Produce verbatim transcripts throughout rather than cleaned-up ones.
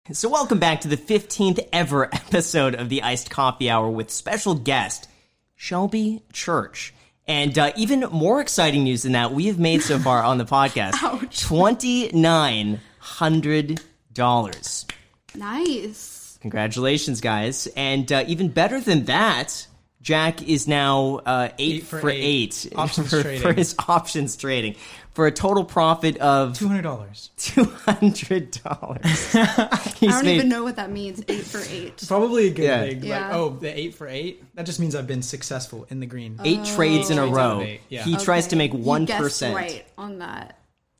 So welcome back to the fifteenth ever episode of the Iced Coffee Hour with special guest, Shelby Church. And uh, even more exciting news than that, we have made so far on the podcast two thousand nine hundred dollars. Nice. Congratulations, guys. And uh, even better than that, Jack is now uh, eight, eight for, for eight, eight options for, trading. for his options trading for a total profit of two hundred dollars. two hundred dollars. I don't made, even know what that means, eight for eight. Probably a good yeah. thing. Yeah. Like, oh, the eight for eight? That just means I've been successful in the green. Eight oh. trades in a row. Yeah. He okay. tries to make one percent. You guessed right on that.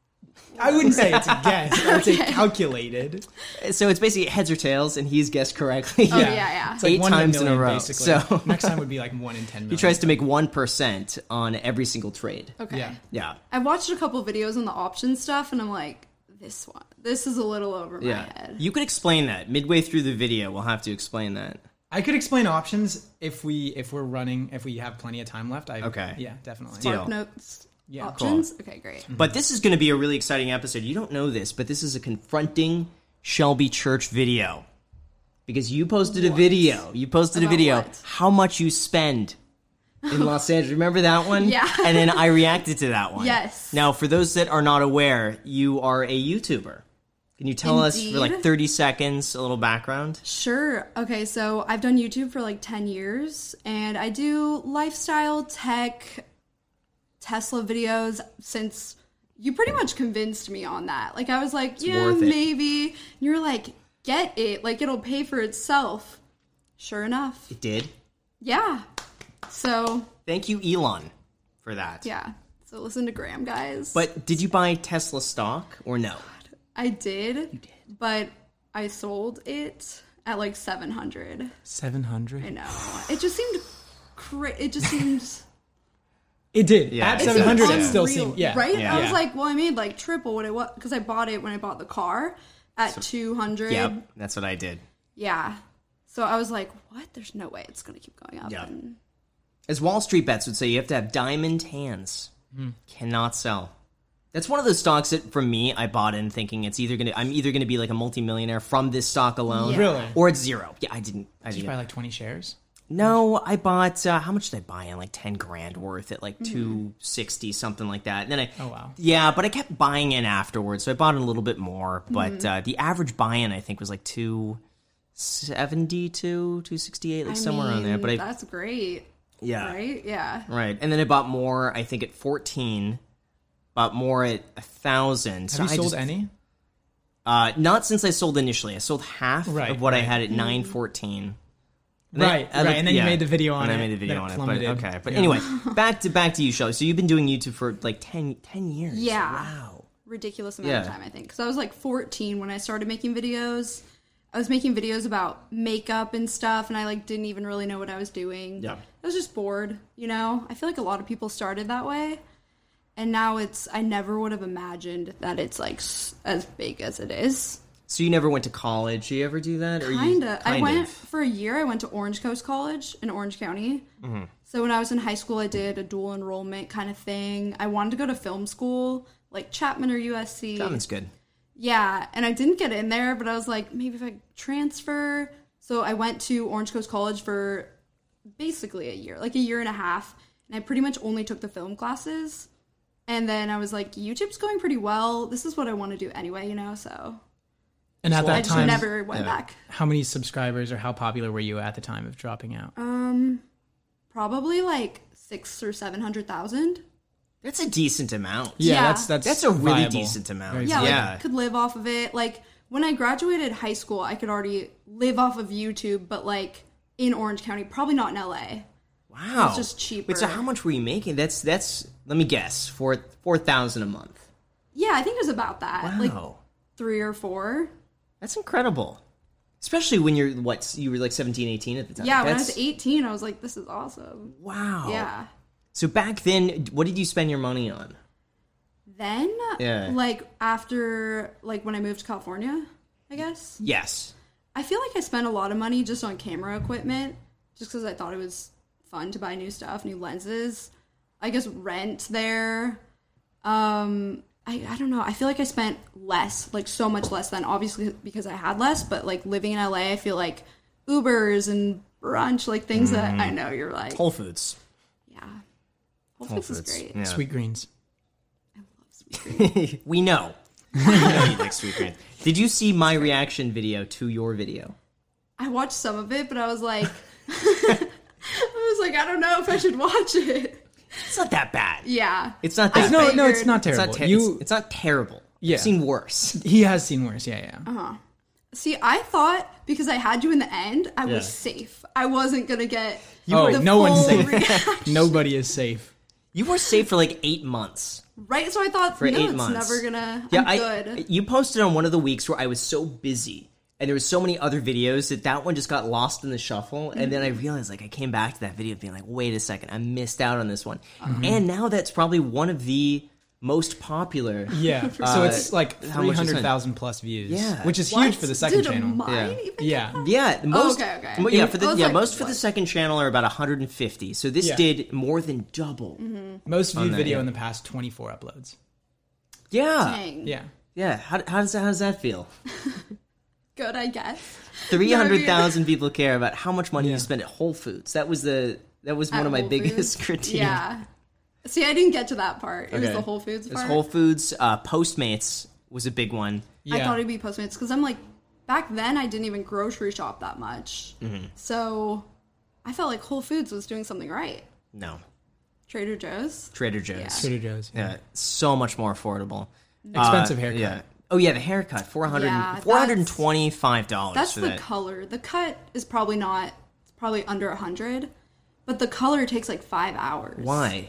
I wouldn't say it's a guess. I would okay. say calculated. So it's basically heads or tails, and he's guessed correctly. Oh, yeah, yeah. yeah. It's like Eight one times in, a million, in a row. Basically. So next time would be like one in ten million. He tries to make one percent on every single trade. Okay. Yeah. Yeah. I've watched a couple videos on the option stuff, and I'm like, this one, this is a little over my yeah. head. You could explain that. Midway through the video, we'll have to explain that. I could explain options if we if we're running if we have plenty of time left. I, Okay. Yeah, definitely. Deal. Spark notes. Yeah, options? Cool. Okay, great. But this is going to be a really exciting episode. You don't know this, but this is a confronting Shelby Church video. Because you posted what? a video. You posted About a video. What? How much you spend in Los Angeles. Remember that one? Yeah. And then I reacted to that one. Yes. Now, for those that are not aware, you are a YouTuber. Can you tell Indeed. us for like thirty seconds a little background? Sure. Okay, so I've done YouTube for like ten years, and I do lifestyle, tech, Tesla videos since you pretty much convinced me on that. Like, I was like, It's yeah, worth it. maybe. And you were like, get it. Like, it'll pay for itself. Sure enough. It did. Yeah. So, Thank you, Elon, for that. yeah. So listen to Graham, guys. But did you buy Tesla stock or no? I did. You did. But I sold it at like seven hundred. seven hundred? I know. It just seemed cra- It just seemed... It did. Yeah, At it seven hundred, seemed it still unreal, seemed, yeah. Right? Yeah. I was Yeah. like, well, I made like triple what it was, because I bought it when I bought the car at so, two hundred. Yep, that's what I did. Yeah. So I was like, what? There's no way it's going to keep going up. Yep. And As Wall Street Bets would say, you have to have diamond hands. Mm. Cannot sell. That's one of those stocks that, for me, I bought in thinking it's either gonna, I'm either going to be like a multimillionaire from this stock alone, Yeah. Really? or it's zero. Yeah, I didn't. I Did you didn't. buy like twenty shares? No, I bought. Uh, how much did I buy in? Like ten grand worth at like mm-hmm. two sixty, something like that. And then I. Oh wow. Yeah, but I kept buying in afterwards, so I bought in a little bit more. But Mm-hmm. uh, the average buy-in, I think, was like two seventy-two, two sixty-eight, like I somewhere mean, around there. But I. that's great. Yeah. Right? Yeah. Right, and then I bought more. I think at fourteen. Bought more at a thousand. Have so you I sold just, any? Uh, not since I sold initially. I sold half Right, of what right. I had at nine fourteen. Right, I, I right, and then you made the video on and it. I made the video then on it it. But, plummeted. okay, but Yeah. anyway, back to back to you, Shelly. So you've been doing YouTube for like ten, ten years. Yeah. Wow. Ridiculous amount of Yeah. time, I think. Because I was like fourteen when I started making videos. I was making videos about makeup and stuff, and I like didn't even really know what I was doing. Yeah. I was just bored, you know? I feel like a lot of people started that way. And now it's, I never would have imagined that it's like s- as big as it is. So you never went to college? Did you ever do that? Or you, Kinda. I kind went of? for a year. I went to Orange Coast College in Orange County. Mm-hmm. So when I was in high school, I did a dual enrollment kind of thing. I wanted to go to film school, like Chapman or U S C. Chapman's good. Yeah, and I didn't get in there, but I was like, maybe if I transfer. So I went to Orange Coast College for basically a year, like a year and a half. And I pretty much only took the film classes. And then I was like, YouTube's going pretty well. This is what I want to do anyway, you know, so. And at So that I just time, never went yeah. back. how many subscribers or how popular were you at the time of dropping out? Um, probably like six or seven hundred thousand. That's a decent amount. Yeah, yeah. that's that's That's a really viable. decent amount. Very Yeah, Yeah. like could live off of it. Like when I graduated high school, I could already live off of YouTube, but like in Orange County, probably not in L A. Wow. It's just cheaper. Wait, so how much were you making? That's, that's let me guess, four four thousand a month. Yeah, I think it was about that. Wow. Like three or four. That's incredible. Especially when you're, what, you were like seventeen, eighteen at the time. Yeah, when I That's, was eighteen, I was like, this is awesome. Wow. Yeah. So back then, what did you spend your money on? Then, Yeah. like after, like when I moved to California, I guess. Yes. I feel like I spent a lot of money just on camera equipment, just because I thought it was fun to buy new stuff, new lenses. I guess rent there. Um, I, I don't know. I feel like I spent less, like so much less than obviously because I had less, but like living in L A, I feel like Ubers and brunch, like things mm. that I know you're like. Whole Foods. Yeah. Whole, Whole Foods, Foods is great. Yeah. Sweet greens. I love sweet greens. We know. We know you like sweet greens. Did you see my reaction video to your video? I watched some of it, but I was like, I was like, I don't know if I should watch it. It's not that bad. Yeah. It's not that no, bad. No, it's not terrible. It's not, ter- you, it's, it's not terrible. Yeah. I've seen worse. He has seen worse, yeah, yeah. Uh-huh. See, I thought because I had you in the end, I yeah. was safe. I wasn't going to get you, oh, no one's safe. Reaction. Nobody is safe. You were safe for like eight months. Right? So I thought, for no, eight it's months. never going to, yeah, I'm I, good. You posted on one of the weeks where I was so busy. And there was so many other videos that that one just got lost in the shuffle. And then I realized, like, I came back to that video being like, wait a second, I missed out on this one. Mm-hmm. And now that's probably one of the most popular. Yeah. Uh, so it's like three hundred thousand plus views. Yeah. Which is what? huge for the second Did channel. Mine yeah. even Yeah. Yeah. Most, oh, okay, okay. Mo- yeah, for the, yeah like, most for what? the second channel are about one hundred fifty. So this yeah. did more than double. Mm-hmm. Most viewed that, video yeah. in the past twenty-four uploads. Yeah. Dang. Yeah. Yeah. How, how, does that, how does that feel? Good, I guess. three hundred thousand people care about how much money yeah. you spend at Whole Foods. That was the that was one at of my Whole biggest Foods? critiques. Yeah. See, I didn't get to that part. It Okay. was the Whole Foods It was part. Whole Foods. Uh, Postmates was a big one. Yeah. I thought it'd be Postmates because I'm like, back then I didn't even grocery shop that much. Mm-hmm. So I felt like Whole Foods was doing something right. No. Trader Joe's. Trader Joe's. Yeah. Trader Joe's. Yeah, so much more affordable. Expensive Uh, haircut. Yeah. Oh yeah, the haircut four hundred Yeah, four hundred twenty-five dollars That's for the that. color. The cut is probably not, it's probably under a hundred, but the color takes like five hours. Why?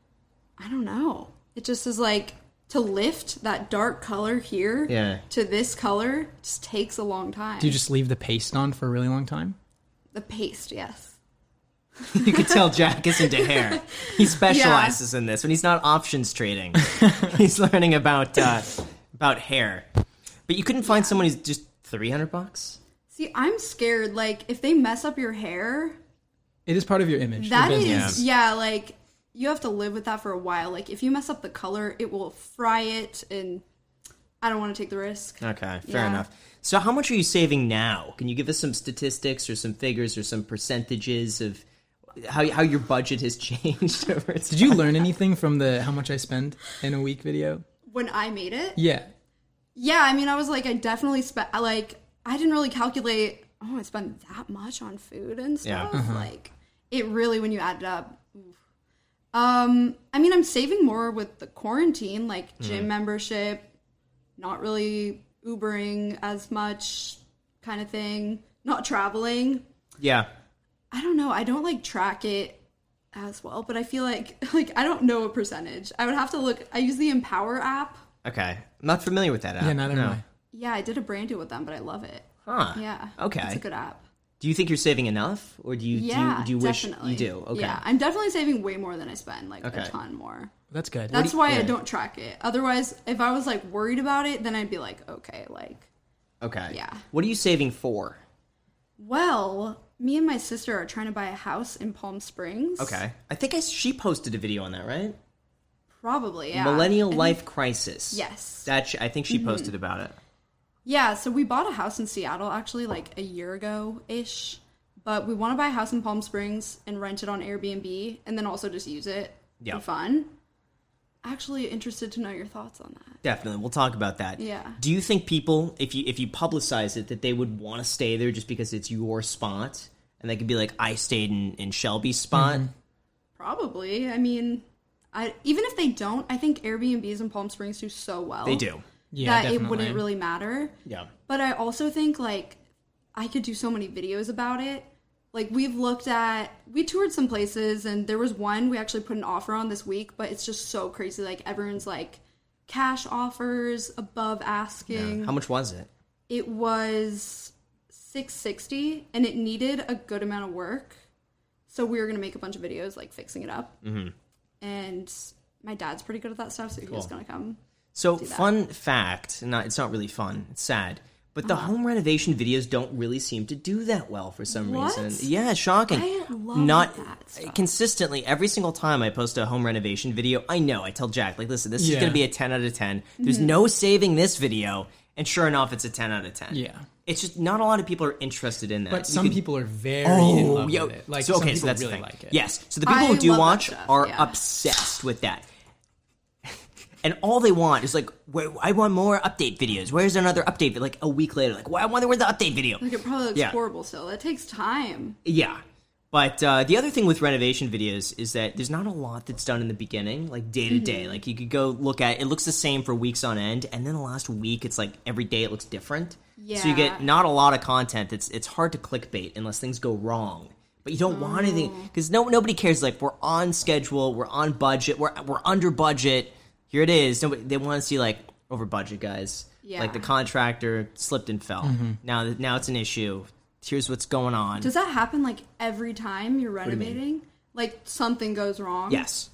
I don't know. It just is like to lift that dark color here Yeah. to this color just takes a long time. Do you just leave the paste on for a really long time? The paste, yes. You could tell Jack is into hair. He specializes in this when he's not options trading. He's learning about uh, about hair. But you couldn't find someone who's just three hundred bucks? See, I'm scared. Like, if they mess up your hair, It is part of your image. that your is, business. yeah, like, you have to live with that for a while. Like, if you mess up the color, it will fry it, and I don't want to take the risk. Okay, fair Yeah. enough. So how much are you saving now? Can you give us some statistics or some figures or some percentages of how how your budget has changed over time? Did you learn anything from the how much I spend in a week video? When I made it, Yeah. yeah, I mean, I was like, I definitely spent, like, I didn't really calculate, oh, I spent that much on food and Yeah. stuff. Like, it really, when you add it up, oof. Um, I mean, I'm saving more with the quarantine, like gym membership, not really Ubering as much kind of thing, not traveling. Yeah. I don't know. I don't like track it as well, but I feel like, like, I don't know a percentage. I would have to look. I use the Empower app. Okay. I'm not familiar with that app. Yeah, neither no. am I. Yeah, I did a brand deal with them, but I love it. Huh. Yeah. Okay. It's a good app. Do you think you're saving enough, or do you Yeah, do you, do you wish definitely. you do? Okay. Yeah, I'm definitely saving way more than I spend, like Okay. a ton more. That's good. That's do you- why I yeah. don't track it. Otherwise, if I was like worried about it, then I'd be like, okay, like, Okay. Yeah. What are you saving for? well, me and my sister are trying to buy a house in Palm Springs. Okay. I think I, she posted a video on that, right? Probably, yeah. Millennial And- Life Crisis. Yes. That sh- I think she posted about it. Yeah, so we bought a house in Seattle actually like a year ago ish. But we want to buy a house in Palm Springs and rent it on Airbnb and then also just use it Yeah. for fun. Actually interested to know your thoughts on that. Definitely. We'll talk about that. Yeah. Do you think people, if you if you publicize it, that they would want to stay there just because it's your spot? And they could be like, I stayed in, in Shelby's spot? Probably. I mean, I even if they don't, I think Airbnbs in Palm Springs do so well. They do. Yeah, that definitely. it wouldn't really matter. Yeah. But I also think like I could do so many videos about it. Like we've looked at, we toured some places and there was one we actually put an offer on this week, but it's just so crazy. Like everyone's like cash offers above asking. How much was it? It was six sixty and it needed a good amount of work. So we were going to make a bunch of videos like fixing it up. Mm-hmm. And my dad's pretty good at that stuff, so he was going to come. So, do that. fun fact, not it's not really fun, it's sad, But the home renovation videos don't really seem to do that well for some What? reason. Yeah, it's shocking. I love Not that stuff. consistently. Every single time I post a home renovation video, I know I tell Jack, like, listen, this is Yeah. going to be a ten out of ten. There's Mm-hmm. no saving this video, and sure enough, it's a ten out of ten. Yeah. It's just not a lot of people are interested in that. But You some could- people are very in Oh, love yo, with it. Like, so some okay, people so that's really the thing. like it. Yes, so the people I who do love that watch stuff, are yeah. obsessed with that, and all they want is like, Where, I want more update videos. Where's another update? vid-" Like a week later, like, well, I wonder where's the update video. Like, it probably looks Yeah. horrible still. It takes time. Yeah. But uh, the other thing with renovation videos is that there's not a lot that's done in the beginning, like day to day. Like you could go look at it looks the same for weeks on end, and then the last week it's like every day it looks different. So you Yeah. get not a lot of content. It's it's hard to clickbait unless things go wrong. But you don't want anything because no nobody cares. Like we're on schedule, we're on budget, we're we're under budget. Here it is. Nobody, they want to see like over budget guys. Yeah. Like the contractor slipped and fell. Now now it's an issue. Here's what's going on. Does that happen like every time you're renovating? Like something goes wrong? Yes.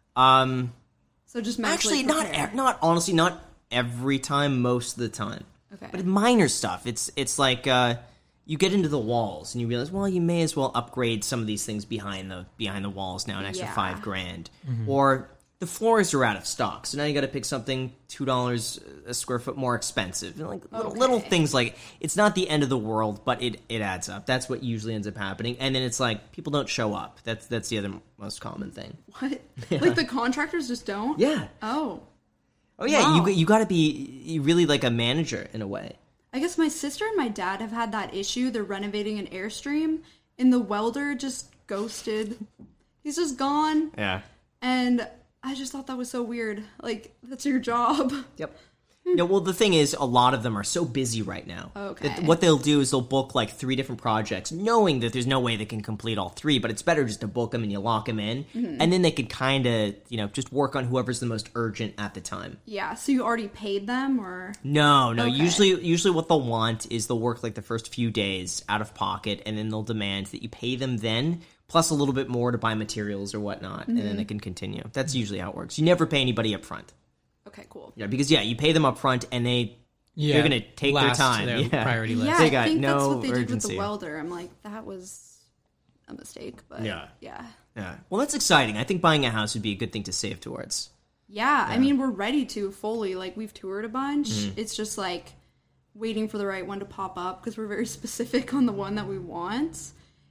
Um. So just mentally Actually, not prepare. e- not honestly, not every time. Most of the time. Okay. But minor stuff. It's it's like uh, you get into the walls and you realize, well, you may as well upgrade some of these things behind the behind the walls now, an extra Yeah. five grand, or the floors are out of stock, so now you got to pick something two dollars a square foot more expensive. And like little, Okay. little things like it's not the end of the world, but it it adds up. That's what usually ends up happening, and then it's like people don't show up. That's that's the other most common thing. What? Like the contractors just don't? Yeah. Oh. Oh yeah, Wow. you you got to be you really like a manager in a way. I guess my sister and my dad have had that issue. They're renovating an Airstream, and the welder just ghosted. He's just gone. Yeah. And I just thought that was so weird. Like, that's your job. Yep. No, well, the thing is, a lot of them are so busy right now. Okay. That what they'll do is they'll book like three different projects, knowing that there's no way they can complete all three. But it's better just to book them and you lock them in, Mm-hmm. and then they can kind of, you know, just work on whoever's the most urgent at the time. Yeah, so you already paid them, or? No, no. Okay. Usually, usually what they'll want is they'll work like the first few days out of pocket, and then they'll demand that you pay them then, plus a little bit more to buy materials or whatnot, and Mm-hmm. then they can continue. That's usually how it works. You never pay anybody up front. Okay, cool. Yeah, because yeah, you pay them up front, and they Yeah, they're gonna take their last time. their Yeah. priority list. Yeah, They I got think that's no what they did with urgency. the welder. I'm like, that was a mistake, but Yeah. yeah. Yeah. Well, that's exciting. I think buying a house would be a good thing to save towards. Yeah, I mean, we're ready to fully. Like, we've toured a bunch. Mm-hmm. It's just like waiting for the right one to pop up because we're very specific on the one that we want.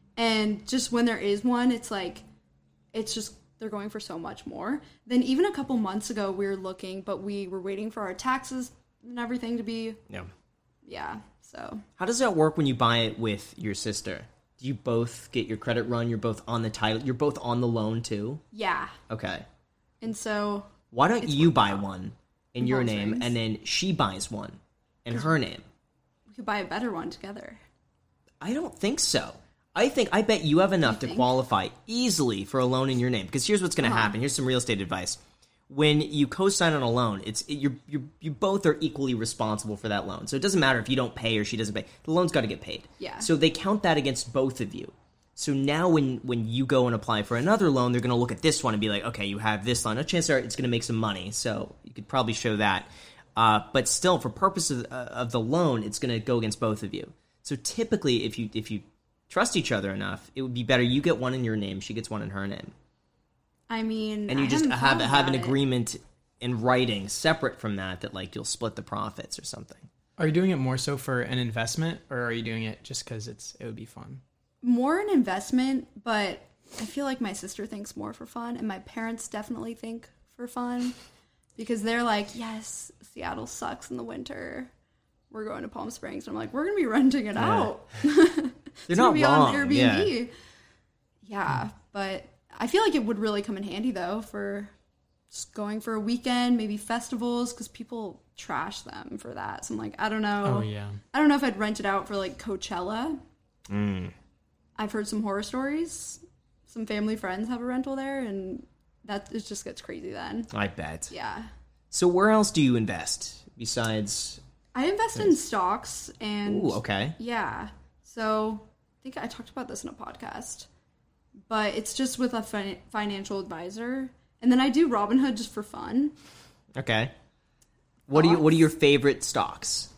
And just when there is one, it's like, it's just, they're going for so much more. Then even a couple months ago, we were looking, but we were waiting for our taxes and everything to be, Yeah. yeah, so. How does that work when you buy it with your sister? Do you both get your credit run? You're both on the title. You're both on the loan too. Yeah. Okay. And so, Why don't It's you worked buy out. one in In your Palm name, Springs. and then she buys one in her name? we could buy a better one together. I don't think so. I think I bet you have enough to think? qualify easily for a loan in your name. Because here's what's going to Uh-huh. happen. Here's some real estate advice. When you co-sign on a loan, it's it, you're, you're you both are equally responsible for that loan. So it doesn't matter if you don't pay or she doesn't pay. The loan's got to get paid. Yeah. So they count that against both of you. So now when when you go and apply for another loan, they're going to look at this one and be like, okay, you have this loan. A chance are it's going to make some money. So you could probably show that. Uh, but still, for purposes of, of the loan, it's going to go against both of you. So typically, if you if you trust each other enough, it would be better you get one in your name, she gets one in her name, I mean, and you I just hadn't have thought have an about it. agreement in writing separate from that that like you'll split the profits or something. Are you doing it more so for an investment, or are you doing it just because it's it would be fun? More an investment, but I feel like my sister thinks more for fun, and my parents definitely think for fun because they're like, yes, Seattle sucks in the winter. We're going to Palm Springs. And I'm like, we're going to be renting it out. They're It's not gonna be wrong. on Airbnb. Yeah. Yeah, but I feel like it would really come in handy though for just going for a weekend, maybe festivals, because people trash them for that. So I'm like, I don't know. Oh yeah. I don't know if I'd rent it out for like Coachella. Mm. I've heard some horror stories. Some family friends have a rental there, and that it just gets crazy then. I bet. Yeah. So where else do you invest besides? I invest in stocks and Ooh, okay. yeah. So I think I talked about this in a podcast, but it's just with a fin- financial advisor, and then I do Robinhood just for fun. Okay. What are you? What are your favorite stocks?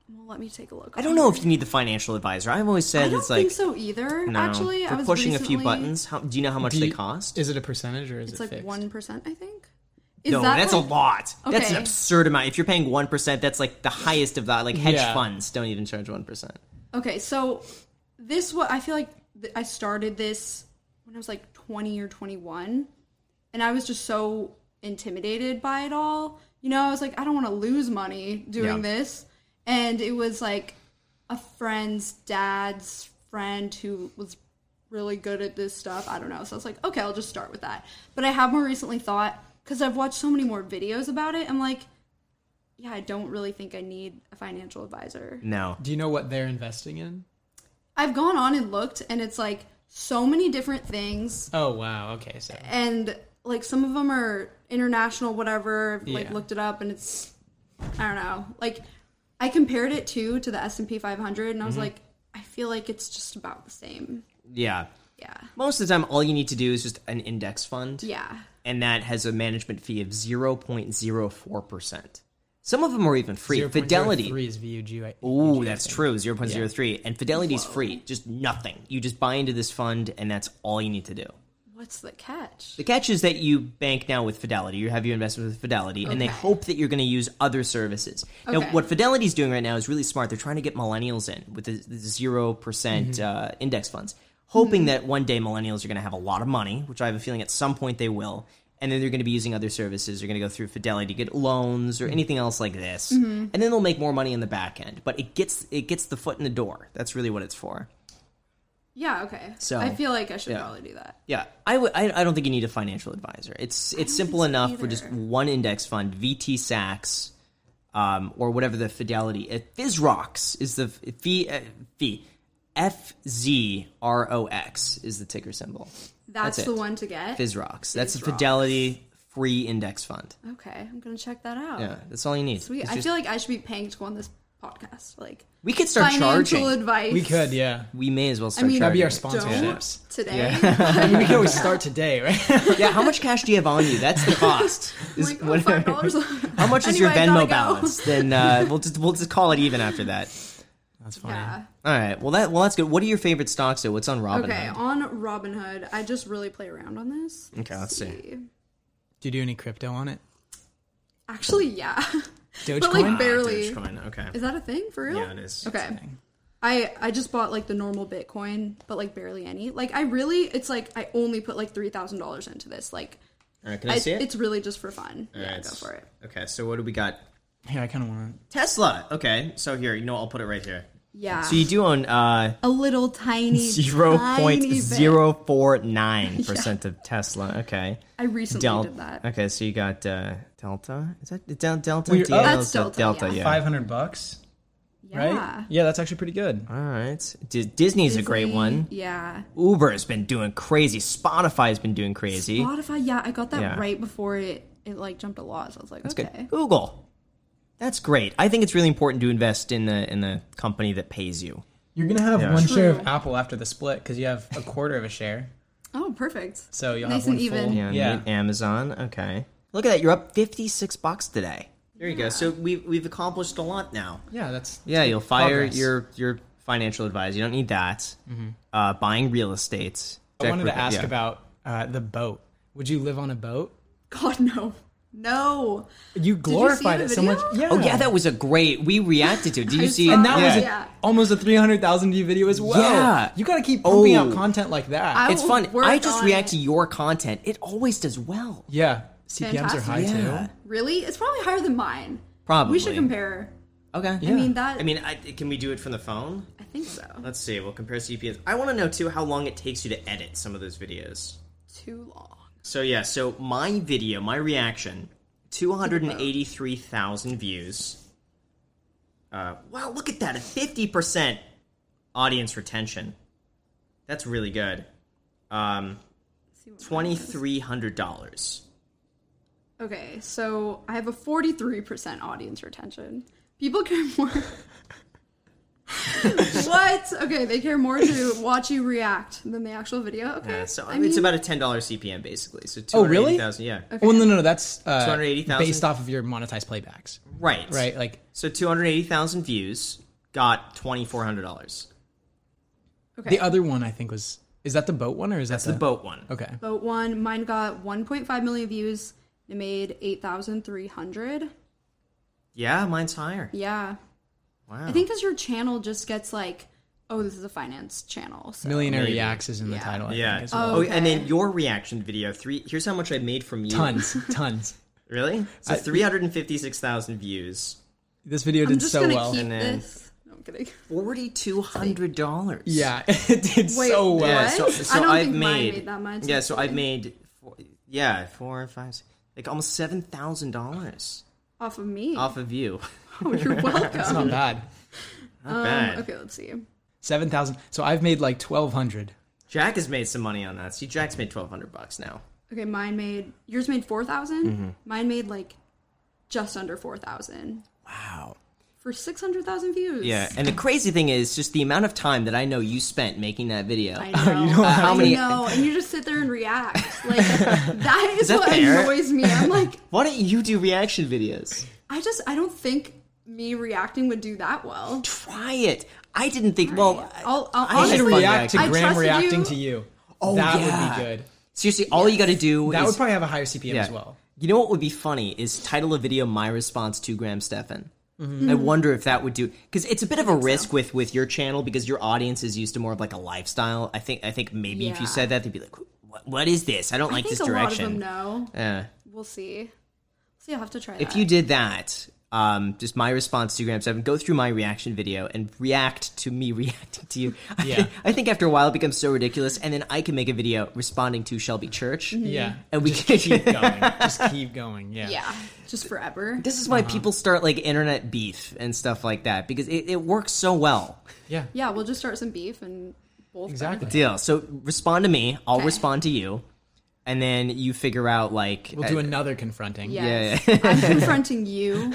Well, let me take a look. I don't know if you need the financial advisor. I've always said I don't it's like think so either. no, Actually, for I was pushing recently, a few buttons. How, do you know how much Do they you- cost? Is it a percentage or is It's it like fixed? one percent, I think. Is No, that that's like, a lot. That's an Okay. absurd amount. If you're paying one percent, that's like the highest of that. Like hedge Yeah. funds don't even charge one percent. Okay, so this what I feel like th- I started this when I was like twenty or twenty-one, and I was just so intimidated by it all. You know, I was like, I don't want to lose money doing Yeah. this, and it was like a friend's dad's friend who was really good at this stuff. I don't know, so I was like, okay, I'll just start with that. But I have more recently thought, because I've watched so many more videos about it, I'm like, yeah, I don't really think I need a financial advisor. No. Do you know what they're investing in? I've gone on and looked, and it's like so many different things, Oh wow. Okay. So and like some of them are international, whatever. I've, Like Yeah. looked it up, and it's I don't know. Like I compared it too to the S and P five hundred, and I was like, I feel like it's just about the same. Yeah. Yeah, Most of the time, all you need to do is just an index fund. yeah. And that has a management fee of zero point zero four percent. Some of them are even free. zero point zero Fidelity. three is V U G. Oh, that's true. zero point zero three. And Fidelity's free. Just nothing. You just buy into this fund, and that's all you need to do. What's the catch? The catch is that you bank now with Fidelity. You have your investment with Fidelity, and they Okay. hope that you're going to use other services. Now, Okay. what Fidelity's doing right now is really smart. They're trying to get millennials in with the, the zero percent Mm-hmm. uh, index funds, hoping that one day millennials are going to have a lot of money, which I have a feeling at some point they will, and then they're going to be using other services. They're going to go through Fidelity to get loans or anything else like this, and then they'll make more money in the back end. But it gets it gets the foot in the door. That's really what it's for. Yeah, okay. So, I feel like I should yeah. probably do that. Yeah, I would. I, I don't think you need a financial advisor. It's it's simple think so enough for just either. one index fund, V T Sachs, um, or whatever the Fidelity. Uh, FizRox is the fee. Uh, fee. F Z R O X is the ticker symbol. That's, That's the it. one to get. FizRox. That's a FizRox. Fidelity free index fund. Okay, I'm gonna check that out. Yeah, that's all you need. Sweet. It's I just- feel like I should be paying to go on this podcast. Like we could start financial charging. advice. We could. Yeah. We may as well I start mean, That'd be our charging. sponsorships. Don't today. I mean, we could always start today, right? Yeah, how much cash do you have on you? That's the cost. Is- Like, oh, what- five dollars. How much is your Anyway, I Venmo gotta go. balance? Then uh, we'll just we'll just call it even after that. That's funny. Yeah. All right. Well, that well that's good. What are your favorite stocks? Though? What's on Robinhood? Okay, on Robinhood, I just really play around on this. Okay, let's see. Do you do any crypto on it? Actually, yeah. Dogecoin? But like Ah, barely. Dogecoin. Okay. Is that a thing for real? Yeah, it is. Okay. I I just bought like the normal Bitcoin, but like barely any. Like I really, it's like I only put like three thousand dollars into this. Like, All right. Can I, I, see it? it's really just for fun. All yeah, right. go for it. Okay. So what do we got? Yeah, I kind of want Tesla. Okay. So here, you know, I'll put it right here. Yeah. So you do own uh a little tiny zero point tiny bit. zero four nine percent of Tesla. Okay. I recently Del- did that. Okay. So you got uh, Delta. Is that Del- Delta? Well, you're- oh, D L- that's Delta, Delta. yeah. Yeah. five hundred bucks, Yeah. right? Yeah, that's actually pretty good. All right. D- Disney's a great Disney, one. Yeah. Uber has been doing crazy. Spotify's been doing crazy. Spotify, yeah, I got that Yeah. right before it it like jumped a lot. So I was like, That's okay. good. Google. That's great. I think it's really important to invest in the in the company that pays you. You're gonna have Yeah. one share True. of Apple after the split because you have a quarter of a share. Oh, perfect. So you'll Nice have one and even. full. Yeah, Yeah. yeah. Amazon. Okay. Look at that. You're up fifty-six bucks today. There you go. So we've we've accomplished a lot now. Yeah, that's Yeah, you'll fire progress. your your financial advisor. You don't need that. Uh, buying real estate. I wanted to ask Yeah. about uh, the boat. Would you live on a boat? God no. No. You glorified the it so much. video? Yeah. Oh yeah, that was a great. We reacted to it. Did you I see? saw And that Yeah. was a, Yeah. almost a three hundred thousand view video as well. Yeah. You got to keep pumping Oh. out content like that. I It's will fun. work I just on react it. to your content. It always does well. yeah. C P Ms are high Fantastic. Yeah. too. Really? It's probably higher than mine. Probably. We should compare. Okay. Yeah. I mean that I mean, I, can we do it from the phone? I think so. Let's see. We'll compare C P Ms. I want to know too how long it takes you to edit some of those videos. Too long. So yeah, so my video, my reaction, two hundred eighty-three thousand views. Uh, wow, look at that, a fifty percent audience retention. That's really good. Um, See what mine is. twenty-three hundred dollars. Okay, so I have a forty-three percent audience retention. People care more. What? Okay, they care more to watch you react than the actual video. Okay. Yeah, so I it's mean, about a ten dollars C P M basically. So Oh, really? two hundred eighty thousand, yeah. Oh, no, no, no. That's uh, two hundred eighty thousand? based off of your monetized playbacks, Right. right? Like, So two hundred eighty thousand views got twenty-four hundred dollars. okay. the other one I think was, is that the boat one or is That's that the boat one. Okay. Boat one, mine got one point five million views. It made eight thousand three hundred. Yeah, mine's higher. Yeah. Wow. I think because your channel just gets like, oh, this is a finance channel. So. Millionaire Maybe. Reacts is in the Yeah. title, I Yeah. think, as well. Oh, Okay. and then your reaction video, three. Here's how much I made from you. Tons, tons. Really? So I- three hundred fifty-six thousand views. This video I'm did just so gonna well. keep And then- this. No, I'm kidding. forty-two hundred dollars. Yeah, it did Wait, so well. Yeah, What? so, so I don't I've think mine made, made that much, Yeah, so I've actually. made, four, yeah, four, five, six, like almost seven thousand dollars Off of me. off of you. Oh, you're welcome. It's not bad. Not Um, bad. okay, let's see. seven thousand. So I've made like twelve hundred. Jack has made some money on that. See, Jack's made twelve hundred bucks now. Okay, mine made yours made four thousand. Mm-hmm. Mine made like just under four thousand Wow. for six hundred thousand views. Yeah, and the crazy thing is just the amount of time that I know you spent making that video. I know. You know I how many- know, and you just sit there and react. Like that is that what fair? annoys me. I'm like, Why don't you do reaction videos? I just I don't think me reacting would do that well. Try it. I didn't think. Well, I'll, I'll I I should should honestly, react to I Graham trusted reacting you. to you. Oh, that yeah. would be good. seriously, all you got to do That is would probably have a higher C P M yeah. as well. You know what would be funny is title a video "My Response to Graham Stephan." Mm-hmm. I wonder if that would do because it's a bit of a risk with with your channel because your audience is used to more of like a lifestyle. I think I think maybe if you Yeah. said that they'd be like, "What, what is this? I don't I like think this a direction." lot of them know. Yeah. We'll see. See, I'll have to try that. If you did that, um, just my response to Graham Stephan, go through my reaction video and react to me reacting to you. I, Yeah. think, I think after a while it becomes so ridiculous, and then I can make a video responding to Shelby Church. Yeah. And we just can- keep going. Just keep going. Yeah. yeah, just forever. This is why Uh-huh. people start like internet beef and stuff like that because it, it works so well. Yeah. Yeah, we'll just start some beef and both. Exactly. Deal. So respond to me. I'll Okay. respond to you, and then you figure out like We'll do uh, another confronting. Yes. Yeah, I'm confronting you.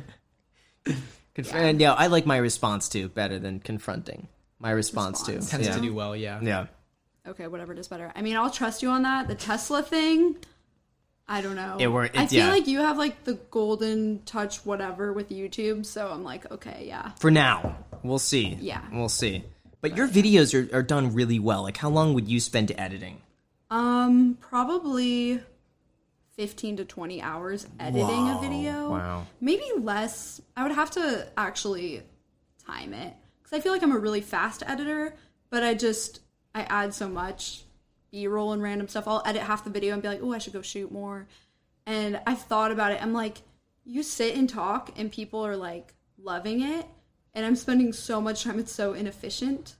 conf- and yeah, I like my response to better than confronting. My response, Response. to Tends yeah. to do well. Yeah. Yeah. Okay, whatever it is better. I mean, I'll trust you on that. The Tesla thing, I don't know. It wor- I it- feel yeah. like you have like the golden touch, whatever, with YouTube. So I'm like, okay, yeah. For now, we'll see. Yeah. we'll see. But your videos are, are done really well. Like, how long would you spend editing? Um, probably fifteen to twenty hours editing a video. Wow. Maybe less. I would have to actually time it because I feel like I'm a really fast editor, but I just I add so much B-roll and random stuff. I'll edit half the video and be like, oh, I should go shoot more. And I've thought about it. I'm like, you sit and talk and people are like loving it, and I'm spending so much time. It's so inefficient,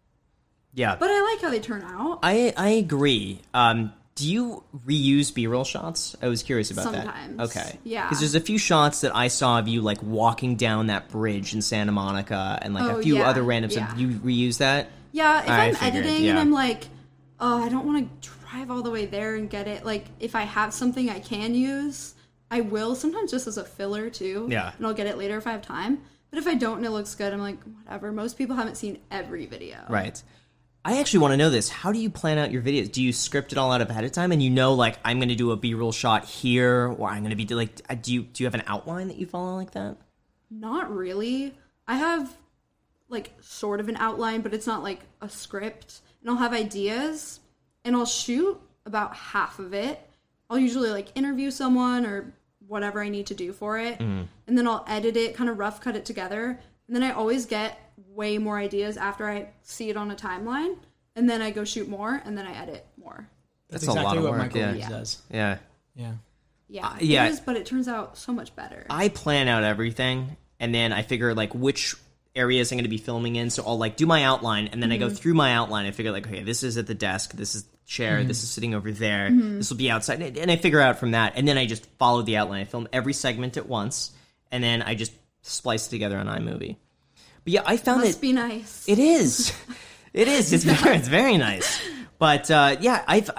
Yeah, but I like how they turn out. I I agree. Um, do you reuse B-roll shots? I was curious about Sometimes. that. Okay. Yeah. Because there's a few shots that I saw of you like walking down that bridge in Santa Monica, and like Oh, a few yeah, other random yeah. stuff. Do you reuse that? Yeah, if I I'm figured, editing yeah. and I'm like, oh, I don't want to drive all the way there and get it. Like, if I have something I can use, I will. Sometimes just as a filler too. Yeah. And I'll get it later if I have time. But if I don't and it looks good, I'm like, whatever. Most people haven't seen every video. Right. I actually want to know this. How do you plan out your videos? Do you script it all out ahead of time, and you know, like, I'm going to do a B-roll shot here, or I'm going to be do, like, uh, do you do you have an outline that you follow like that? Not really. I have like sort of an outline, but it's not like a script. And I'll have ideas and I'll shoot about half of it. I'll usually like interview someone or whatever I need to do for it. And then I'll edit it, kind of rough cut it together. And then I always get way more ideas after I see it on a timeline. And then I go shoot more and then I edit more. That's That's a lot exactly of what work, Michael yeah. Reeves Yeah. does. Yeah. Yeah. Yeah. Uh, yeah. It is, but it turns out so much better. I plan out everything, and then I figure like which areas I'm going to be filming in. So I'll like do my outline, and then I go through my outline. I figure like, okay, this is at the desk, this is the chair, this is sitting over there, this will be outside, and I figure out from that. And then I just follow the outline. I film every segment at once, and then I just splice it together on iMovie. But yeah, I found Must it. be nice. It is. It is. It's very, it's very nice. But uh, yeah, I've I,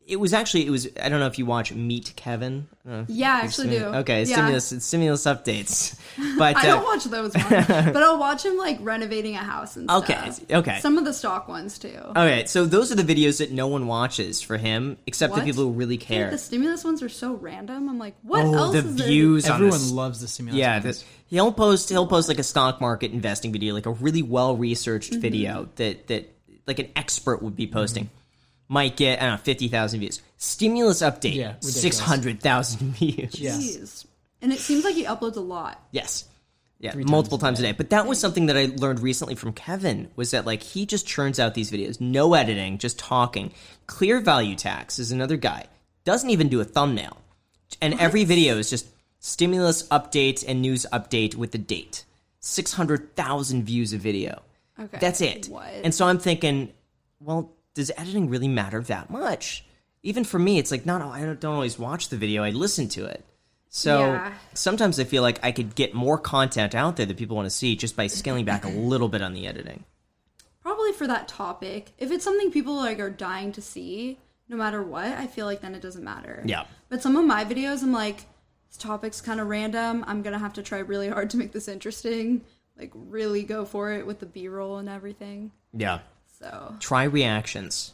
it was actually, it was, I don't know if you watch Meet Kevin. I don't know if Yeah, I you've actually seen- do. Okay, Yeah. stimulus, stimulus updates. But I uh, don't watch those ones, but I'll watch him like renovating a house and stuff. Okay, okay. Some of the stock ones too. Okay, so those are the videos that no one watches for him, except the What? people who really Like, care. the stimulus ones are so random. I'm like, what Oh, else the is there? views on Everyone this. loves the stimulus. Yeah, ones. the, he'll post he'll post like a stock market investing video, like a really well researched Mm-hmm. video that that like an expert would be posting. Might get I don't know fifty thousand views. Stimulus update, Yeah, ridiculous. six hundred thousand views. Yeah. Jeez. And it seems like he uploads a lot. Yes. Yeah, Three multiple times times a day. But that was something that I learned recently from Kevin, was that like he just churns out these videos, no editing, just talking. Clear Value Tax is another guy. Doesn't even do a thumbnail. And every video is just stimulus update and news update with the date. six hundred thousand views a video. Okay. That's it. What? And so I'm thinking, well, does editing really matter that much? Even for me, it's like, no, no, I don't, don't always watch the video. I listen to it. So Yeah. sometimes I feel like I could get more content out there that people want to see just by scaling back a little bit on the editing. Probably for that topic. If it's something people like are dying to see, no matter what, I feel like then it doesn't matter. Yeah. But some of my videos, I'm like, this topic's kind of random. I'm gonna have to try really hard to make this interesting. Like really go for it with the B-roll and everything. Yeah. So Try reactions.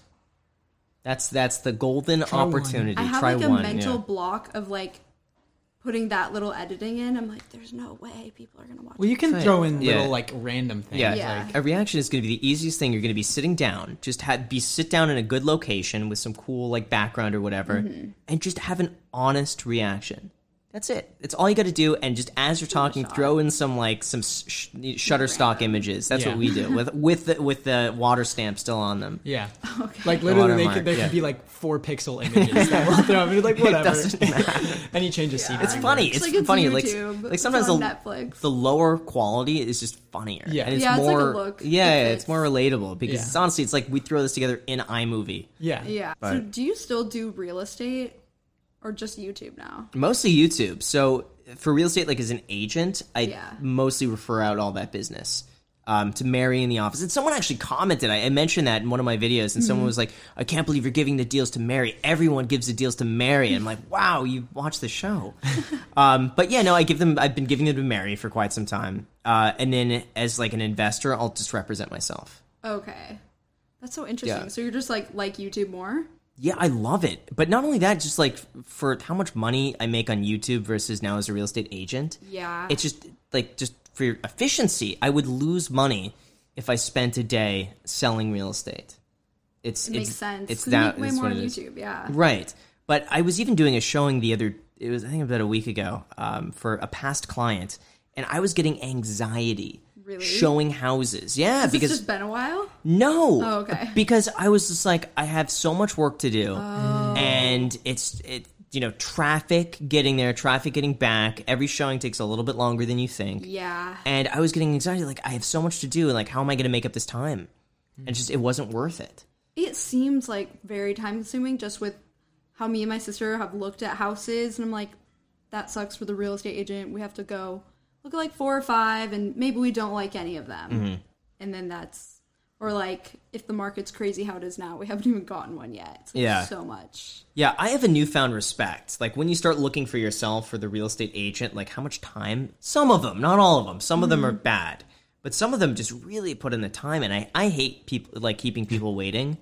That's that's the golden Try one. opportunity. I have Try like a one. mental yeah. block of like putting that little editing in. I'm like, there's no way people are gonna watch. Well, you can Right. throw in Yeah. little like random things. Yeah. Yeah. Like, A reaction is going to be the easiest thing. You're going to be sitting down, just have, be sit down in a good location with some cool like background or whatever, Mm-hmm. and just have an honest reaction. That's it. It's all you got to do. And just as you're talking, shot. throw in some like some sh- Shutterstock images. That's Yeah. what we do with with the, with the water stamp still on them. yeah. Okay. Like literally, they watermark, could, there yeah. could be like four pixel images that will throw. You're like whatever. doesn't matter. And you change the scene. It's funny. It's, It's like it's funny. Like YouTube. like It's sometimes on the Netflix. the lower quality is just funnier. Yeah. and it's Yeah, it's like a more look. yeah, It yeah, fits. it's more relatable because Yeah. it's honestly it's like we throw this together in iMovie. Yeah. Yeah. So Right. do you still do real estate or just YouTube now? Mostly YouTube. So for real estate, like as an agent, I Yeah. mostly refer out all that business um, to Mary in the office. And someone actually commented. I, I mentioned that in one of my videos, and Mm-hmm. someone was like, "I can't believe you're giving the deals to Mary. Everyone gives the deals to Mary." And I'm like, "Wow, you watch the show." um, but yeah, no, I give them. I've been giving them to Mary for quite some time. Uh, and then as like an investor, I'll just represent myself. Okay. That's so interesting. Yeah. So you're just like like YouTube more? Yeah, I love it. But not only that, just like for how much money I make on YouTube versus now as a real estate agent. Yeah. It's just like just for efficiency, I would lose money if I spent a day selling real estate. It's It it's, makes sense. It's 'cause you that make way is more what on it is. YouTube, yeah. Right. But I was even doing a showing the other it was I think about a week ago um, for a past client, and I was getting anxiety Really? showing houses. Yeah, Has because it's just been a while? no. Oh, okay. Because I was just like, I have so much work to do, Oh. and it's it you know traffic getting there, traffic getting back. Every showing takes a little bit longer than you think. Yeah. And I was getting anxiety, like I have so much to do, and like how am I going to make up this time? And just it wasn't worth it. It seems like very time consuming just with how me and my sister have looked at houses, and I'm like, that sucks for the real estate agent. We have to go look at like four or five, and maybe we don't like any of them. Mm-hmm. And then that's, or like if the market's crazy how it is now, we haven't even gotten one yet. It's like Yeah. so much. Yeah, I have a newfound respect. Like when you start looking for yourself for the real estate agent, like how much time? Some of them, not all of them. Some of them are bad, but some of them just really put in the time. And I, I hate people like keeping people waiting.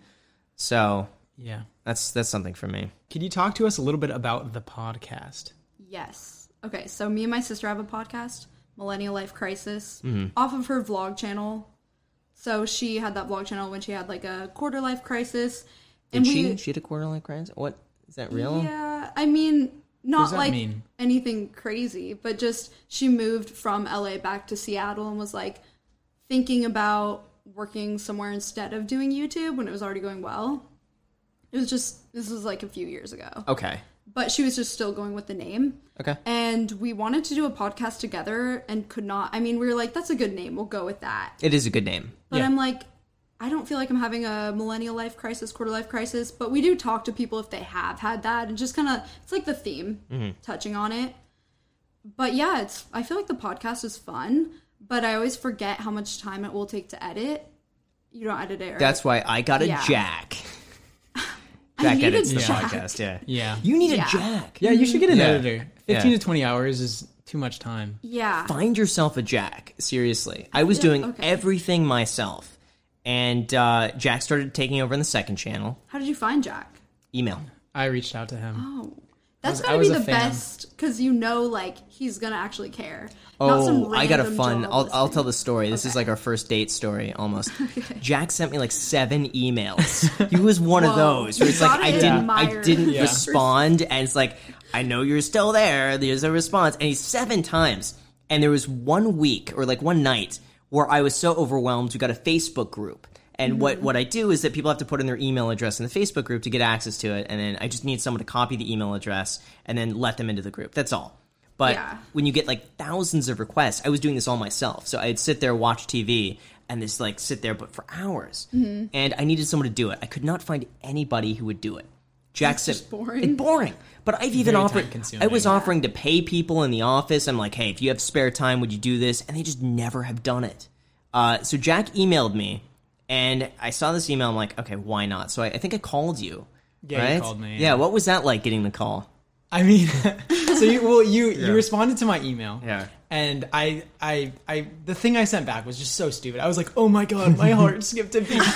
So Yeah. that's that's something for me. Could you talk to us a little bit about the podcast? Yes. Okay, so me and my sister have a podcast, Millennial Life Crisis, Mm-hmm. off of her vlog channel. So she had that vlog channel when she had like a quarter life crisis. Did she? She had a quarter life crisis? What is that real? Yeah, I mean, not does that like mean? anything crazy, but just she moved from L A back to Seattle and was like thinking about working somewhere instead of doing YouTube when it was already going well. It was just, this was like a few years ago. Okay. But she was just still going with the name. Okay. And we wanted to do a podcast together and could not. I mean, we were like, that's a good name. We'll go with that. It is a good name. But Yeah. I'm like, I don't feel like I'm having a millennial life crisis, quarter life crisis. But we do talk to people if they have had that. And just kind of, it's like the theme, touching on it. But yeah, it's, I feel like the podcast is fun. But I always forget how much time it will take to edit. You don't edit it, right? That's why I got a Yeah. jack. Jack need a edits the Jack. podcast. Yeah, Yeah. You need Yeah. a Jack. Yeah, you should get an Yeah. editor. Fifteen Yeah. to twenty hours is too much time. Yeah. Find yourself a Jack. Seriously, I was doing okay. everything myself, and uh, Jack started taking over in the second channel. How did you find Jack? Email. I reached out to him. Oh, that's was- I gotta was be a the fan. best because you know, like he's gonna actually care. Not some Oh, I got a random fun. I'll, I'll journalist. tell the story. This is Okay. like our first date story almost. Jack sent me like seven emails. He was one of Whoa. those where it's You like I gotta didn't, I admire didn't Yeah. respond, and it's like I know you're still there. There's a response, and he's seven times. And there was one week or like one night where I was so overwhelmed. We got a Facebook group. And Mm-hmm. what, what I do is that people have to put in their email address in the Facebook group to get access to it. And then I just need someone to copy the email address and then let them into the group. That's all. But Yeah. when you get like thousands of requests, I was doing this all myself. So I'd sit there, watch T V, and just like sit there, but for hours. Mm-hmm. And I needed someone to do it. I could not find anybody who would do it. Jack It's said, just boring. It's boring. But I've even Very offered, time-consuming. I was offering to pay people in the office. I'm like, hey, if you have spare time, would you do this? And they just never have done it. Uh, so Jack emailed me, and I saw this email. I'm like, okay, why not? So I, I think I called you. Yeah, you right? called me, Yeah. yeah. What was that like getting the call? I mean, so you well you you responded to my email. Yeah. And I I I the thing I sent back was just so stupid. I was like, "Oh my god, my heart skipped a beat." like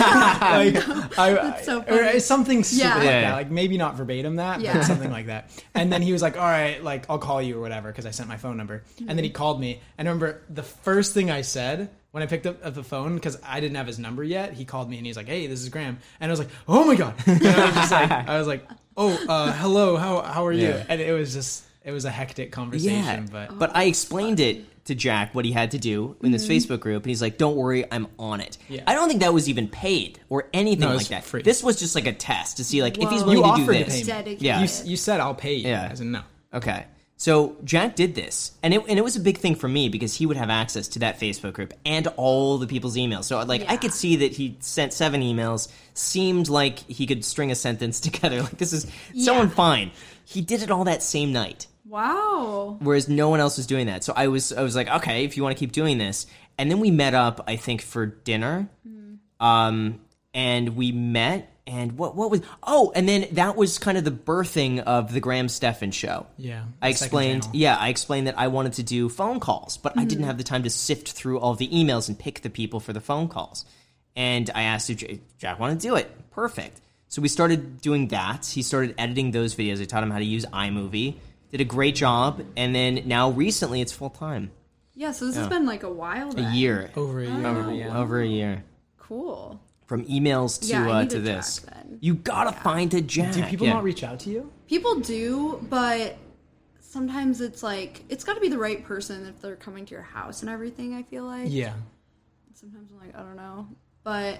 I That's so or funny. something stupid Yeah. like Yeah. that. Like maybe not verbatim that, Yeah. but something like that. And then he was like, "All right, like I'll call you or whatever," because I sent my phone number. And then he called me. And I remember the first thing I said when I picked up the phone, because I didn't have his number yet, he called me and he's like, "Hey, this is Graham." And I was like, "Oh my god!" And I was just like, I was like, "Oh, uh, hello, how how are you?" Yeah. And it was just it was a hectic conversation. Yeah. But But I explained it to Jack what he had to do in this Facebook group, and he's like, don't worry, I'm on it. Yeah. I don't think that was even paid or anything No, it like was that. free. This was just like a test to see like if he's Whoa. willing You to do offered to this. pay me. Dedicated. Yeah. you you said I'll pay you. Yeah. As in no. Okay. So Jack did this, and it and it was a big thing for me because he would have access to that Facebook group and all the people's emails. So like I Yeah. could see that he sent seven emails. Seemed like he could string a sentence together. Like this is someone Yeah. fine. He did it all that same night, Wow. whereas no one else was doing that. So I was I was like, okay, if you want to keep doing this, and then we met up. I think for dinner, um, and we met. And what what was oh and then that was kind of the birthing of the Graham Stephan show. Yeah, I the second explained channel. yeah, I explained that I wanted to do phone calls, but I didn't have the time to sift through all the emails and pick the people for the phone calls. And I asked if J- Jack wanted to do it. Perfect. So we started doing that. He started editing those videos. I taught him how to use iMovie. Did a great job, and then now recently it's full time. Yeah, so this has been like a while A then. year. Over a year. Over, yeah. over a year. Cool. From emails to Yeah, I uh, need to a this. Jack then. You gotta find a Jack. Do people Yeah. not reach out to you? People do, but sometimes it's like it's got to be the right person if they're coming to your house and everything. I feel like Yeah. sometimes I'm like I don't know, but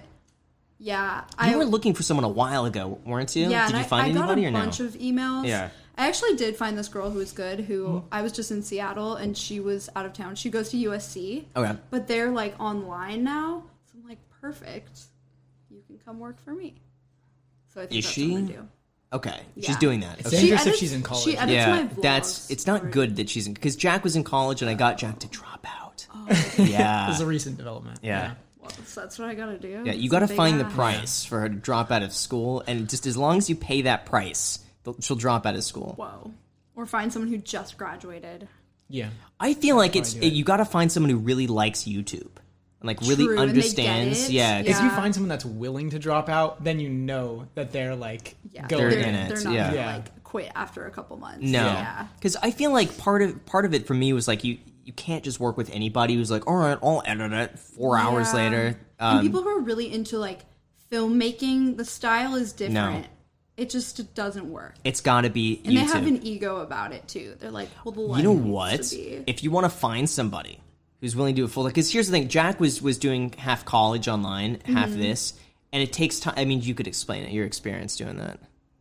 yeah, You I were looking for someone a while ago, weren't you? yeah, Did and you find I, I got anybody a or no? bunch of emails. Yeah. I actually did find this girl who was good. Who I was just in Seattle and she was out of town. She goes to U S C. Okay. But they're like online now, so I'm like perfect. You can come work for me. So I think Is that's she? what I'm gonna do. Okay, she's Yeah. doing that. It's Okay. dangerous if edits- she's in college. She edits Yeah, my vlogs. that's it's not or- good that she's in because Jack was in college and I got Jack to drop out. Oh, Yeah, This is a recent development. yeah, well, so that's what I gotta do. yeah. You It's got to a big find the ask. price for her to drop out of school, and just as long as you pay that price, they'll- she'll drop out of school. Whoa. Or find someone who just graduated. Yeah. I feel like it's do it. you got to find someone who really likes YouTube and like really True, and they get understands. it. Yeah, 'cause If you Yeah. find someone that's willing to drop out, then you know that they're like Yeah, going They're they're, in it, they're not yeah. gonna Yeah. like quit after a couple months. No, Yeah. because I feel like part of part of it for me was like you you can't just work with anybody who's like, all right, I'll edit it four hours Yeah. later. And Um, people who are really into like filmmaking, the style is different. It just doesn't work. it's got to be And YouTube. they have an ego about it too. They're like, well, the You know lighting needs what? to be- If you want to find somebody who's willing to do it full, because here's the thing: Jack was was doing half college online, half Mm-hmm. this, and it takes time. I mean, you could explain it, your experience doing that.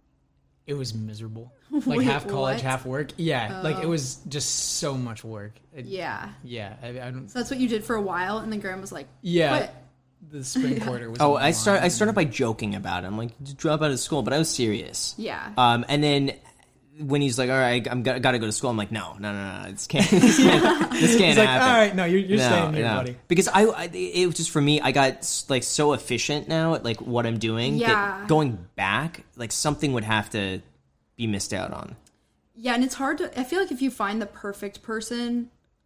it was miserable. Like Wait, half college, what? half work. Yeah, like it was just so much work. It- Yeah. yeah. I, I don't. So that's what you did for a while, and then Graham was like, Yeah, quit. the spring quarter was. Oh, a I lot. start. I started by joking about it. I'm like, just drop out of school, but I was serious. Yeah. Um, and then when he's like, all right, I'm got, got to go to school. I'm like, no, no, no, no, this can't, this can't, this can't He's like, happen. all right, no, you're, you're No, staying here, no. buddy. Because I, I, it was just for me, I got like so efficient now at like what I'm doing Yeah. that going back, like something would have to be missed out on. Yeah, and it's hard to. I feel like if you find the perfect person,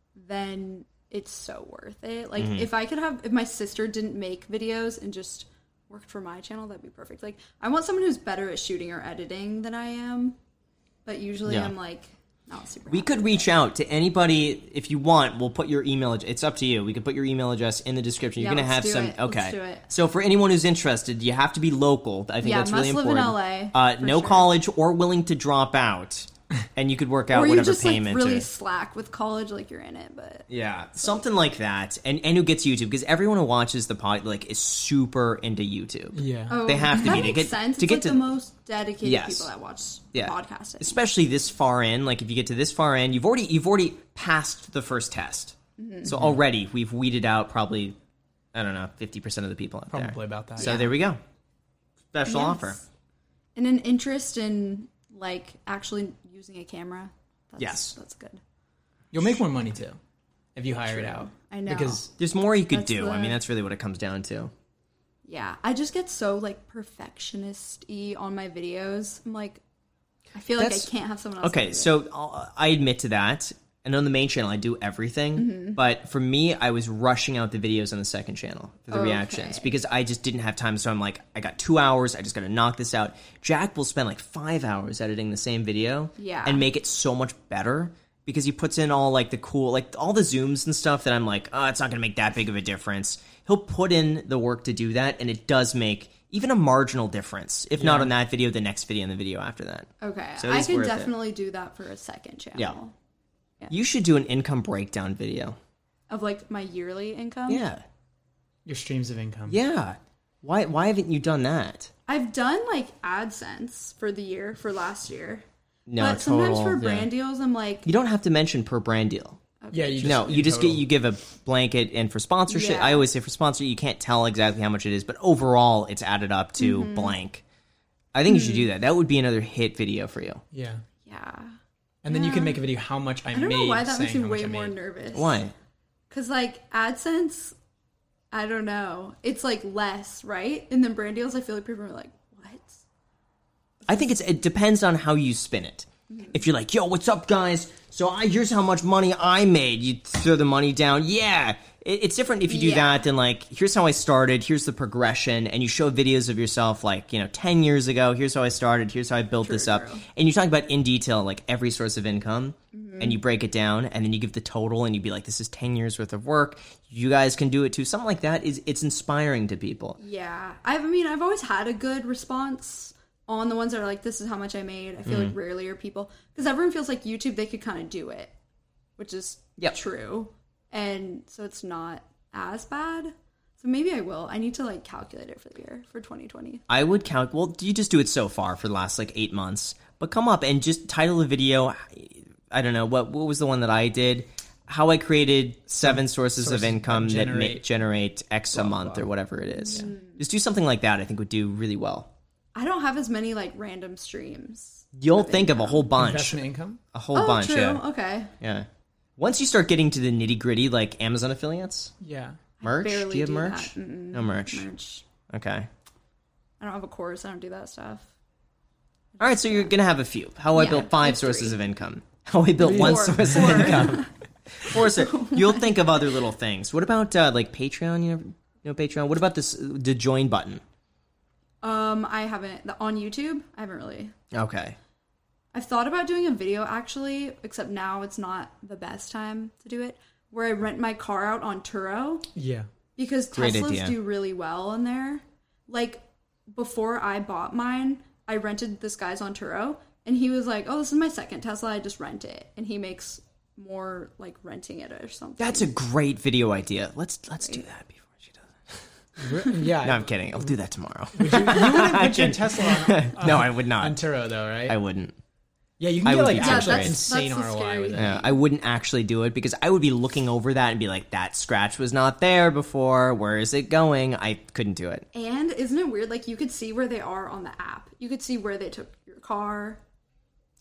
then it's so worth it. Like Mm-hmm. if I could have, if my sister didn't make videos and just worked for my channel, that'd be perfect. Like I want someone who's better at shooting or editing than I am, but usually Yeah. I'm like not super. We happy could with reach it. out to anybody if you want. We'll put your email. ad- It's up to you. We could put your email address in the description. You're Yeah, gonna have let's do some. it. Let's Okay. do it. So for anyone who's interested, you have to be local. I think Yeah, that's must really live in important. L A, Uh, for no sure. college or willing to drop out, and you could work out Or you whatever just like payment. really or- slack with college, like you're in it, but Yeah, something like that, and and who gets YouTube because everyone who watches the pod like is super into YouTube. Yeah. oh, They have to that be to makes get- sense. to It's get like to- the most dedicated Yes. people that watch Yeah, podcasting. especially this far in. Like if you get to this far in, you've already you've already passed the first test. Mm-hmm. So already we've weeded out probably I don't know fifty percent of the people out there. Probably about that. So yeah. there we go. Special Yes. offer. And an interest in like actually using a camera. That's, Yes. that's good. You'll make more money too if you hire it True. out. I know. Because There's more you could That's do. I the- mean, that's really what it comes down to. Yeah, I just get so like perfectionist-y on my videos. I'm like, I feel like That's- I can't have someone else. Okay, do it. so I'll- I admit to that. And on the main channel, I do everything. Mm-hmm. But for me, I was rushing out the videos on the second channel for the Okay. reactions because I just didn't have time. So I'm like, I got two hours. I just got to knock this out. Jack will spend like five hours editing the same video Yeah. and make it so much better because he puts in all like the cool, like all the zooms and stuff that I'm like, oh, it's not going to make that big of a difference. He'll put in the work to do that, and it does make even a marginal difference. If not Yeah. on that video, the next video and the video after that. Okay, So it I is could worth it. definitely do that for a second channel. Yeah. You should do an income breakdown video. Of like my yearly income. Yeah. your streams of income. Yeah. Why why haven't you done that? I've done like AdSense for the year, for last year. No, but sometimes total, for yeah. brand deals, I'm like, You don't have to mention per brand deal. Yeah, you just, No, in you just total. get you give a blanket, and for sponsorship, Yeah. I always say for sponsor, you can't tell exactly how much it is, but overall, it's added up to Mm-hmm. blank. I think you should do that. That would be another hit video for you. Yeah. yeah. And then you can make a video how much I, I don't made. know why that makes saying me how much way I more made. nervous. Why? Because like AdSense, I don't know. It's like less, right? And then brand deals, I feel like people are like, what? I think it's it depends on how you spin it. If you're like, yo, what's up, guys? So I, here's how much money I made. You throw the money down. Yeah. It, it's different if you do Yeah. that than like, here's how I started. Here's the progression. And you show videos of yourself like, you know, ten years ago. Here's how I started. Here's how I built this up. true. And you talk about in detail, like every source of income. And you break it down. And then you give the total. And you'd be like, this is ten years worth of work. You guys can do it too. Something like that is it's inspiring to people. Yeah. I've, I mean, I've always had a good response on the ones that are like, this is how much I made. I feel Mm. like rarely are people, because everyone feels like YouTube, they could kind of do it, which is Yep. true. And so it's not as bad. So maybe I will. I need to like calculate it for the year, for twenty twenty. I would count. Well, you just do it so far for the last like eight months. But come up and just title the video. I don't know what what was the one that I did. How I created seven sources, sources of income that that ma- generate- generate X a month or whatever it is. Just do something like that. I think would do really well. I don't have as many like random streams. You'll think of a whole bunch, Investment income. a whole Oh, bunch. true. Yeah, Okay. yeah. Once you start getting to the nitty gritty, like Amazon affiliates, Yeah. merch. barely Do you have do merch? that. Mm-mm. No merch. Merch. Okay. I don't have a course. I don't do that stuff. All right. So you're gonna have a few. How I Yeah, built five like sources three. of income. How I built one Four. source Four. of income. Or so you'll think of other little things. What about uh, like Patreon? You know, you know Patreon. What about this the join button? Um, I haven't the, on YouTube. I haven't really. Okay. I've thought about doing a video actually, except now it's not the best time to do it. Where I rent my car out on Turo Yeah. because Great Teslas idea. do really well in there. Like before I bought mine, I rented this guy's on Turo, and he was like, "Oh, this is my second Tesla. I just rent it," and he makes more like renting it or something. That's a great video idea. Let's let's do that before she does it. Yeah. No, I'm kidding. I'll do that tomorrow. you, you wouldn't put your Tesla on, no, I would not. on Turo though, right? I wouldn't. yeah, you can I get would like be actually frustrated. insane That's the R O I scary with it. thing. Yeah, I wouldn't actually do it because I would be looking over that and be like, that scratch was not there before. Where is it going? I couldn't do it. And isn't it weird? Like you could see where they are on the app. You could see where they took your car.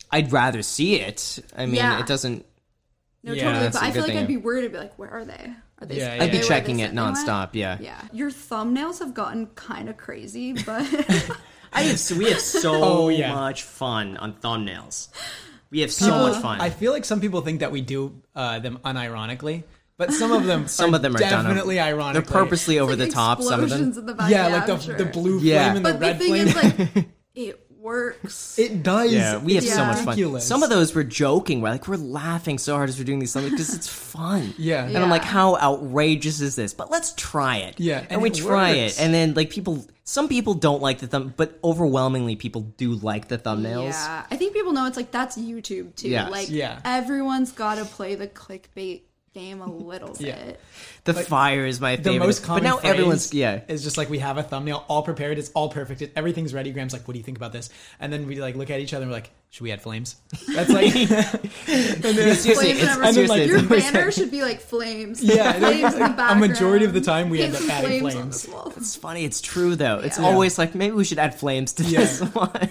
I'd rather see it. I mean, Yeah. it doesn't. No, Yeah, totally. that's But a I good feel like thing. I'd be worried. I'd be like, where are they? Are they? Yeah, are yeah. I'd be they where checking they it said they went? nonstop. Yeah. Yeah, your thumbnails have gotten kind of crazy, but I have, so we have so Oh, yeah. much fun on thumbnails. We have so much fun. I feel like some people think that we do uh, them unironically, but some of them, Some are of them are done definitely over- ironically. They're purposely over the like top. Some of explosions them. in the back. Yeah, Yeah, like the I'm sure. the blue Yeah. flame and But the the red thing flame. is, like, it works. it does. Yeah, we have It's so much fun. ridiculous. Some of those we're joking. We're like we're laughing so hard as we're doing these things because it's fun. Yeah. and I'm Yeah. like, how outrageous is this? But let's try it. Yeah, and, and we it try works. it, and then like people, some people don't like the thumb, but overwhelmingly people do like the thumbnails. Yeah, I think people know it's like that's YouTube too. Yes. Like Yeah. everyone's got to play the clickbait game a little Yeah. bit. The fire is my The favorite. most common but now phrase everyone's yeah. is just like we have a thumbnail all prepared. It's all perfect. It, everything's ready. Graham's like, "What do you think about this?" And then we like look at each other and we're like, "Should we add flames?" That's like, and then, Seriously, Flames it's- and and then, everything. like, your it's- banner should be like flames. Yeah, flames in the a background. majority of the time we Paint end up some adding on flames. the wall. It's funny. It's true though. It's Yeah. always like maybe we should add flames to Yeah. this one.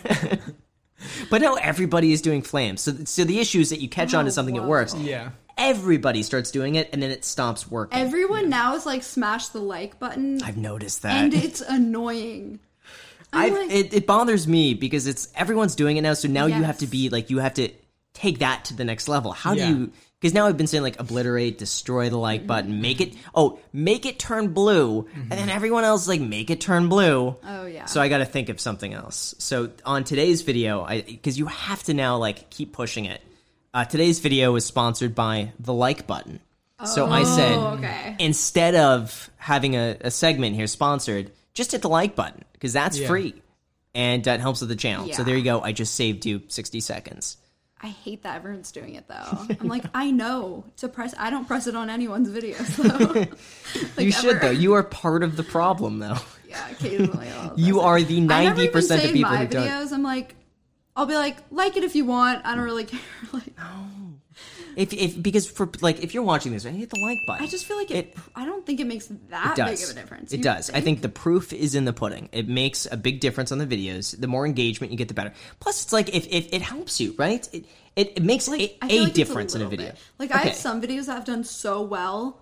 But now everybody is doing flames. So, so the issue is that you catch on to Oh, something that whoa. works. yeah, Everybody starts doing it, and then it stops working. Everyone now is like smash the like button, I've noticed that. and it's annoying. I'm I've, like, it, it bothers me because it's everyone's doing it now. So now you have Yes. to be like you have to take that to the next level. How Yeah. do you? Because now I've been saying like obliterate, destroy the like button, make it oh make it turn blue, and then everyone else is like make it turn blue. oh yeah. So I got to think of something else. So on today's video, I because you have to now like keep pushing it. Uh, today's video was sponsored by the like button. So I said Oh, okay. instead of having a, a segment here sponsored, just hit the like button because that's Yeah. free and that helps with the channel. So Yeah. there you go. I just saved you sixty seconds. I hate that everyone's doing it though. I'm like, I know to press. I don't press it on anyone's videos though. Like, You should ever. though. You are part of the problem though. Yeah, occasionally. I'll You press are it. the I never ninety even percent say of in people my who don't. videos. I'm like, I'll be like, like it if you want. I don't really care. Like, If, if because for like if you're watching this, right, hit the like button. I just feel like it. It- I don't think it makes that It big does. of a difference. It You does. I think? think the proof is in the pudding. It makes a big difference on the videos. The more engagement you get, the better. Plus, it's like if, if it helps you, right? It it, it makes Like, a, I feel a like it's difference in a little video. bit. Like I Okay. have some videos that have done so well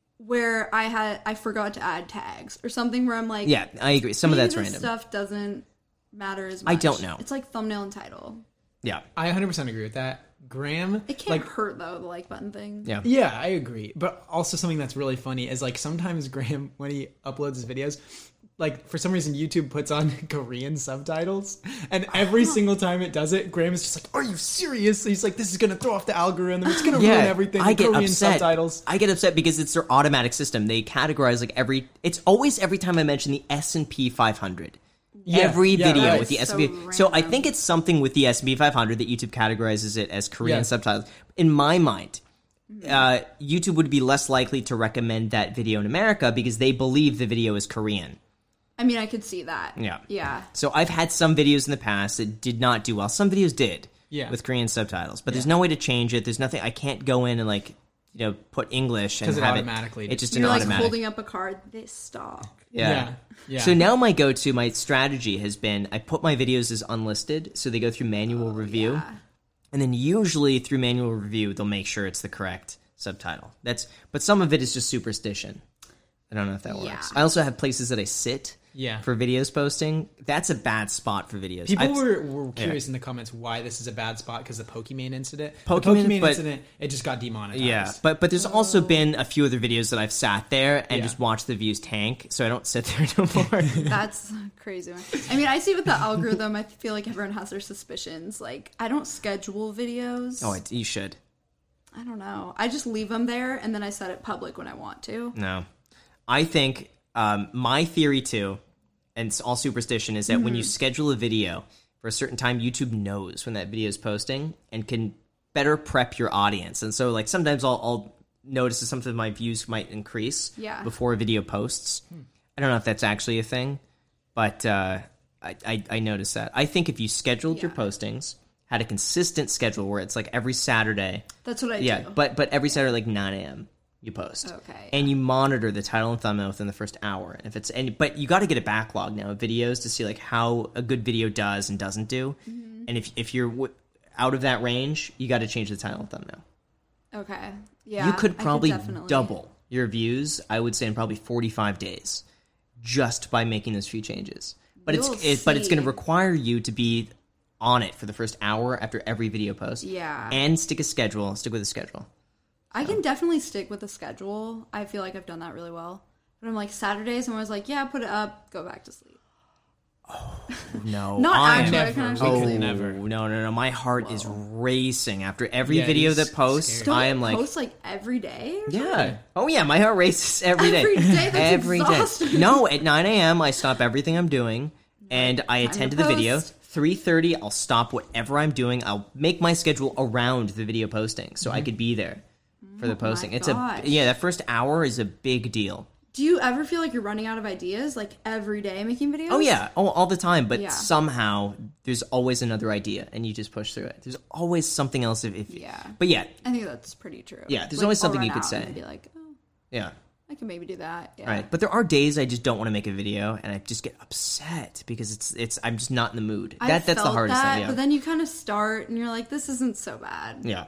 where I had I forgot to add tags or something where I'm like, Yeah, I agree. Some of maybe that's this random. stuff doesn't matter as much. I don't know. It's like thumbnail and title. Yeah, I one hundred percent agree with that. Graham, It can't like, hurt though, the like button thing. yeah. yeah, I agree. But also something that's really funny is like sometimes Graham, when he uploads his videos, like for some reason YouTube puts on Korean subtitles, and every single time it does it, Graham is just like, "Are you serious?" He's like, "This is gonna throw off the algorithm. It's gonna Yeah, ruin everything." I the get Korean upset. subtitles. I get upset because it's their automatic system. They categorize like every. It's always every time I mention the S and P five hundred. Yeah, Every yeah, video right. with the So S and P. So I random. think it's something with the S and P five hundred that YouTube categorizes it as Korean Yeah. subtitles. In my mind, uh, YouTube would be less likely to recommend that video in America because they believe the video is Korean. I mean, I could see that. Yeah. Yeah. So I've had some videos in the past that did not do well. Some videos did, Yeah. with Korean subtitles. But there's no way to change it. There's nothing. I can't go in and like, you know, put English and 'Cause it have automatically- It, it just You're an like automatic. holding up a card. This stock. yeah. Yeah, yeah. So now my go-to, my strategy has been I put my videos as unlisted, so they go through manual review, Oh, Yeah. and then usually through manual review they'll make sure it's the correct subtitle. That's but some of it is just superstition. I don't know if that Yeah. works. I also have places that I sit. Yeah. For videos posting, that's a bad spot for videos. People I've- were, were curious in the comments why this is a bad spot because the Pokimane incident. Pokimane, the Pokimane but- incident, it just got demonetized. Yeah, but but there's also been a few other videos that I've sat there and Yeah. just watched the views tank, so I don't sit there no more. That's crazy. I mean, I see with the algorithm, I feel like everyone has their suspicions. Like, I don't schedule videos. oh, it, you should. I don't know. I just leave them there and then I set it public when I want to. No, I think um, my theory too, and it's all superstition, is that when you schedule a video for a certain time, YouTube knows when that video is posting and can better prep your audience. And so, like sometimes I'll, I'll notice that some of my views might increase Yeah. before a video posts. I don't know if that's actually a thing, but uh, I, I I noticed that. I think if you scheduled your Yeah. postings, had a consistent schedule where it's like every Saturday. That's what I Yeah, do. but but every Saturday like nine a.m. you post. Okay, And you monitor the title and thumbnail within the first hour. And if it's and but you got to get a backlog now of videos to see like how a good video does and doesn't do. Mm-hmm. And if if you're w- out of that range, you got to change the title and thumbnail. Okay. Yeah. You could I probably definitely- double your views, I would say, in probably forty-five days, just by making those few changes. But We'll it's it, but it's going to see. require you to be on it for the first hour after every video post. Yeah. And stick a schedule. Stick with a schedule. I can definitely stick with the schedule. I feel like I've done that really well. But I'm like, Saturdays, I'm always like, yeah, put it up, go back to sleep. No, Not I actually, I never. can We actually Oh could sleep. never. no, no, no! My heart is racing after every Yeah, video it's that posts. scary. Don't I you am like, post like every day? Or something? yeah, oh yeah, my heart races every day. Every day? That's Every day. exhausting. No, at nine a.m. I stop everything I'm doing and I Time attend to to the video. post. three thirty, I'll stop whatever I'm doing. I'll make my schedule around the video posting so I could be there for the posting. It's Oh gosh. a yeah, that first hour is a big deal. Do you ever feel like you're running out of ideas, like every day making videos? Oh yeah, oh all the time. But Yeah. somehow there's always another idea, and you just push through it. There's always something else. If, if Yeah. but yeah, I think that's pretty true. Yeah, there's Like, always I'll something run you could out say. and be like, oh, yeah, I can maybe do that. Yeah. right. But there are days I just don't want to make a video, and I just get upset because it's it's I'm just not in the mood. I That that's the felt hardest that, thing. Yeah. But then you kind of start and you're like, this isn't so bad. yeah.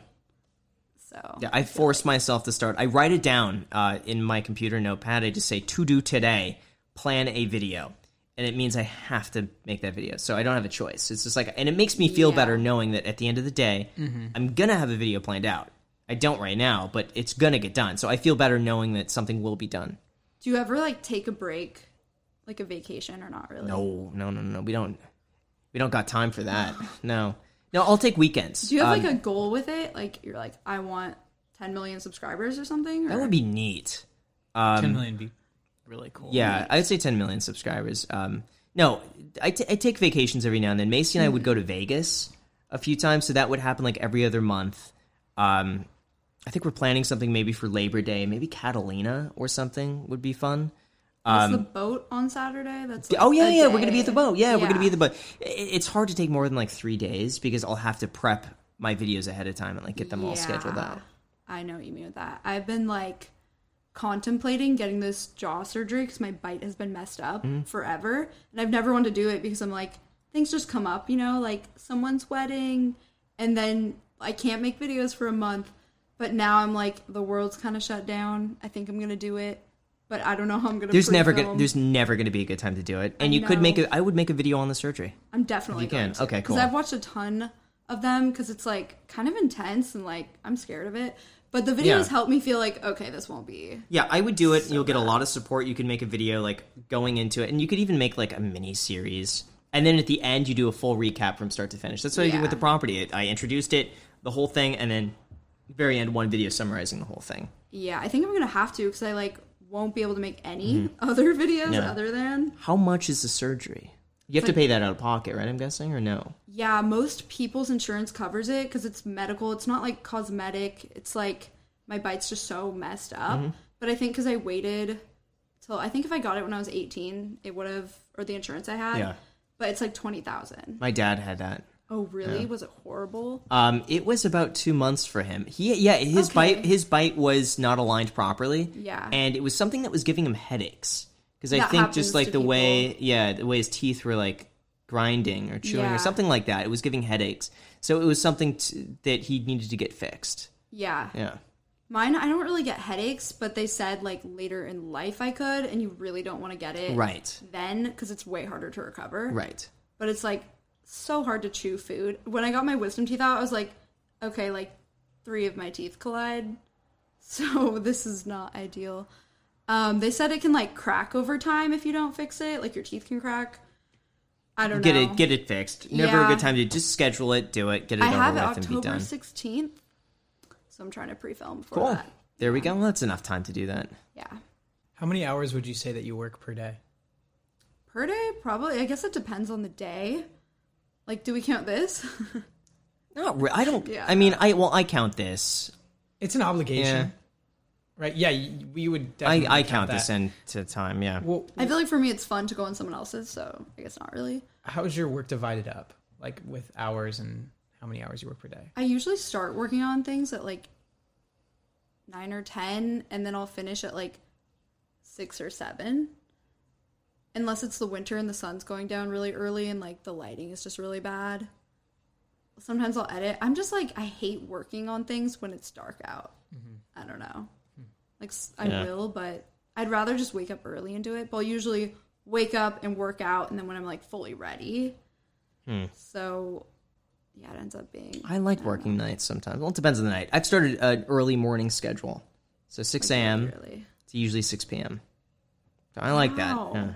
So Yeah, I force myself to start. I write it down uh, in my computer notepad. I just say, to do today, plan a video. And it means I have to make that video. So I don't have a choice. It's just like, and it makes me feel Yeah. better knowing that at the end of the day, I'm going to have a video planned out. I don't right now, but it's going to get done. So I feel better knowing that something will be done. do you ever like take a break, like a vacation, or not really? No, no, no, no. We don't, we don't got time for that. No. No, I'll take weekends. Do you have Um, like a goal with it? Like you're like, I want ten million subscribers or something? Or? that would be neat. Um, ten million be really cool. Yeah, I would say ten million subscribers. Um, no, I, t- I take vacations every now and then. Macy and I would go to Vegas a few times, so that would happen like every other month. Um, I think we're planning something maybe for Labor Day, maybe Catalina or something would be fun. What's the boat on Saturday? That's like Oh yeah, a yeah, we're gonna be day. at the boat. Yeah, we're gonna be Yeah. at the boat. I- It's hard to take more than like three days because I'll have to prep my videos ahead of time and like get them all scheduled Yeah. out. I know what you mean with that. I've been like contemplating getting this jaw surgery because my bite has been messed up Mm-hmm. forever, and I've never wanted to do it because I'm like, things just come up, you know, like someone's wedding, and then I can't make videos for a month. But now I'm like, the world's kind of shut down. I think I'm gonna do it, but I don't know how I'm gonna. There's never pre-film. gonna there's never gonna be a good time to do it, and I you could know. make it. I would make a video on the surgery. I'm definitely You can. going to. Okay, cool. Because I've watched a ton of them because it's like kind of intense and like I'm scared of it. But the videos Yeah. help me feel like, okay, this won't be. Yeah, I would do it. You'll get a lot of support. You can make a video like going into it, and you could even make like a mini series. And then at the end, you do a full recap from start to finish. That's what I did Yeah. with the property. I introduced it, the whole thing, and then very end one video summarizing the whole thing. Yeah, I think I'm gonna have to because I like won't be able to make any other videos Mm-hmm. Yeah. other than. How much is the surgery? You have to pay that out of pocket, right? I'm guessing, or no? Yeah, most people's insurance covers it because it's medical. It's not like cosmetic. It's like my bite's just so messed up. Mm-hmm. But I think because I waited till I think if I got it when I was eighteen, it would have, or the insurance I had. Yeah. But it's like twenty thousand. My dad had that. Oh really? Was it horrible? Um, it was about two months for him. He, yeah, his Okay. bite, his bite was not aligned properly. Yeah. and it was something that was giving him headaches because I That think happens just like to the way, people. yeah, the way his teeth were like grinding or chewing Yeah. or something like that. It was giving headaches, so it was something t- that he needed to get fixed. Yeah. Yeah, Mine, I don't really get headaches, but they said like later in life I could, and you really don't want to get it right, then because it's way harder to recover. right. But it's like so hard to chew food. When I got my wisdom teeth out, I was like, okay, like three of my teeth collide. So this is not ideal. Um, they said it can like crack over time if you don't fix it. Like your teeth can crack. I don't Get know. it, get it fixed. Never a Yeah. good time to just schedule it, do it, get it I over have it with, and be October done. sixteenth. So I'm trying to pre-film for Cool. that. There we go. Well, that's enough time to do that. Yeah. How many hours would you say that you work per day? Per day, probably. I guess it depends on the day. Like, do we count this? Not re- I don't. Yeah. I mean, I well, I count this. It's an obligation, Yeah. right? Yeah, you, we would. I, Definitely I count that. this into time. Yeah. Well, I feel like for me, it's fun to go on someone else's, so I guess not really. how is your work divided up, like with hours and how many hours you work per day? I usually start working on things at like nine or ten, and then I'll finish at like six or seven. Unless it's the winter and the sun's going down really early and like the lighting is just really bad. sometimes I'll edit. I'm just like, I hate working on things when it's dark out. Mm-hmm. I don't know. Like, I Yeah. will, but I'd rather just wake up early and do it. But I'll usually wake up and work out, and then when I'm, like, fully ready. Hmm. So, yeah, it ends up being... I like working nights sometimes. Well, it depends on the night. I've started an early morning schedule. So six a.m. Really. to usually six p.m. So I like Wow. that. Yeah.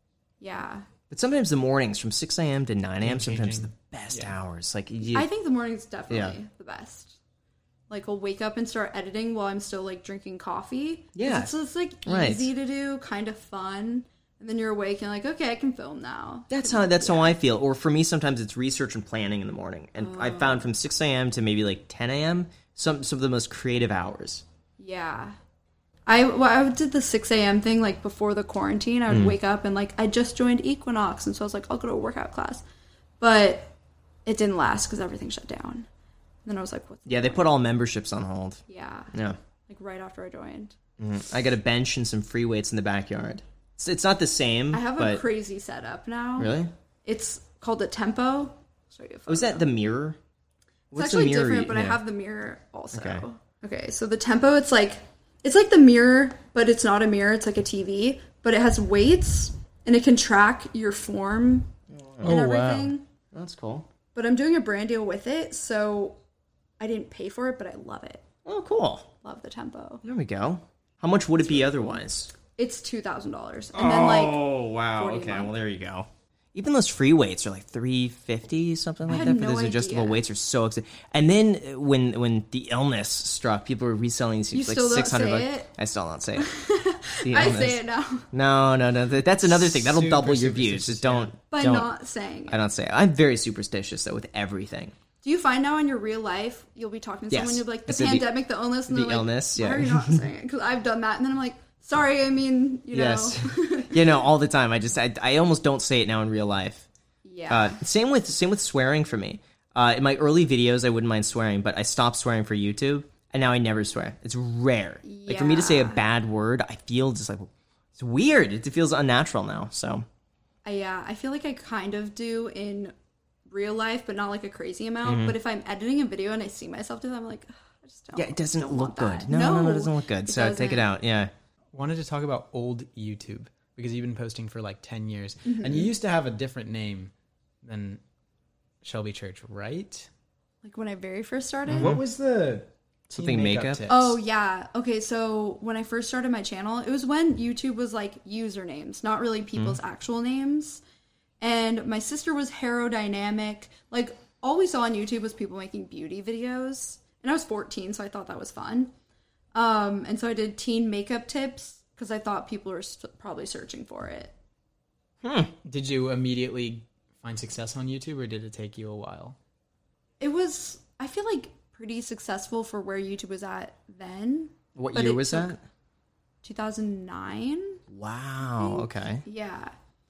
Yeah. But sometimes the mornings from six a.m. to nine a.m. sometimes Game-changing. the best Yeah. hours. Like you, I think the morning's definitely Yeah. the best. Like, I'll wake up and start editing while I'm still, like, drinking coffee. 'Cause Yeah. It's just, like, Right. easy to do, kind of fun. And then you're awake and like, okay, I can film now. that's how that's how I feel. Or for me, sometimes it's research and planning in the morning. And I Oh. found from six a.m. to maybe like ten a.m. some some of the most creative hours. Yeah. I, well, I did the six a.m. thing, like, before the quarantine. I would Mm. wake up and, like, I just joined Equinox. And so I was like, I'll go to a workout class. But it didn't last because everything shut down. And then I was like, what's the Yeah, they point? put all memberships on hold. Yeah. Yeah. Like, right after I joined. Mhm. I got a bench and some free weights in the backyard. It's, it's not the same. I have but, a crazy setup now. Really? It's called a Tempo. I'll show you a Was photo. that the mirror? It's What's actually the mirror? different, but I Yeah. have the mirror also. Okay. Okay. So the Tempo, it's like it's like the mirror, but it's not a mirror. It's like a T V, but it has weights and it can track your form and Oh, wow. everything. That's cool. But I'm doing a brand deal with it, so I didn't pay for it, but I love it. Oh, cool. Love the Tempo. There we go. How much would it be otherwise? It's two thousand dollars, and then like Oh wow! forty a Okay, month. well there you go. Even those free weights are like three fifty, something like had that. For no those adjustable idea. weights are so expensive. And then uh, when when the illness struck, people were reselling these You for like still don't six hundred say bucks. it? I still don't say it. The I illness. say it now, No, no, no. th- That's another thing. That'll Super double your views. superstitious, Just don't. by don't. not saying I it. don't say it. I'm very superstitious though with everything. Do you find now in your real life you'll be talking to Yes. someone, you'll be like, the I said the- pandemic, the illness, and the they're like, illness, why yeah. are you not saying it? Because I've done that, and then I'm like, sorry, I mean, you Yes. know. You know, all the time. I just I, I almost don't say it now in real life. Yeah. Uh, same with same with swearing for me. Uh, in my early videos, I wouldn't mind swearing, but I stopped swearing for YouTube, and now I never swear. It's rare. Like for me to say a Yeah. bad word, I feel just like it's weird. It feels unnatural now. So I, yeah, I feel like I kind of do in real life, but not like a crazy amount. But if I'm editing a video and I see myself do that, I'm like, "Ugh, I just don't. yeah, it doesn't don't look want good. that." No, no, no, it doesn't look good. it So take it doesn't. out. Yeah. Wanted to talk about old YouTube because you've been posting for like ten years, Mm-hmm. and you used to have a different name than Shelby Church, right? Like when I very first started. What was the Something teen makeup? tips? Oh yeah. Okay, so when I first started my channel, it was when YouTube was like usernames, not really people's actual names. And my sister was Harodynamic. Like all we saw on YouTube was people making beauty videos. And I was fourteen, so I thought that was fun. Um, and so I did teen makeup tips because I thought people were st- probably searching for it. Did you immediately find success on YouTube, or did it take you a while? It was, I feel like, pretty successful for where YouTube was at then. What But year it was took- that? two thousand nine? Wow. Okay. Yeah.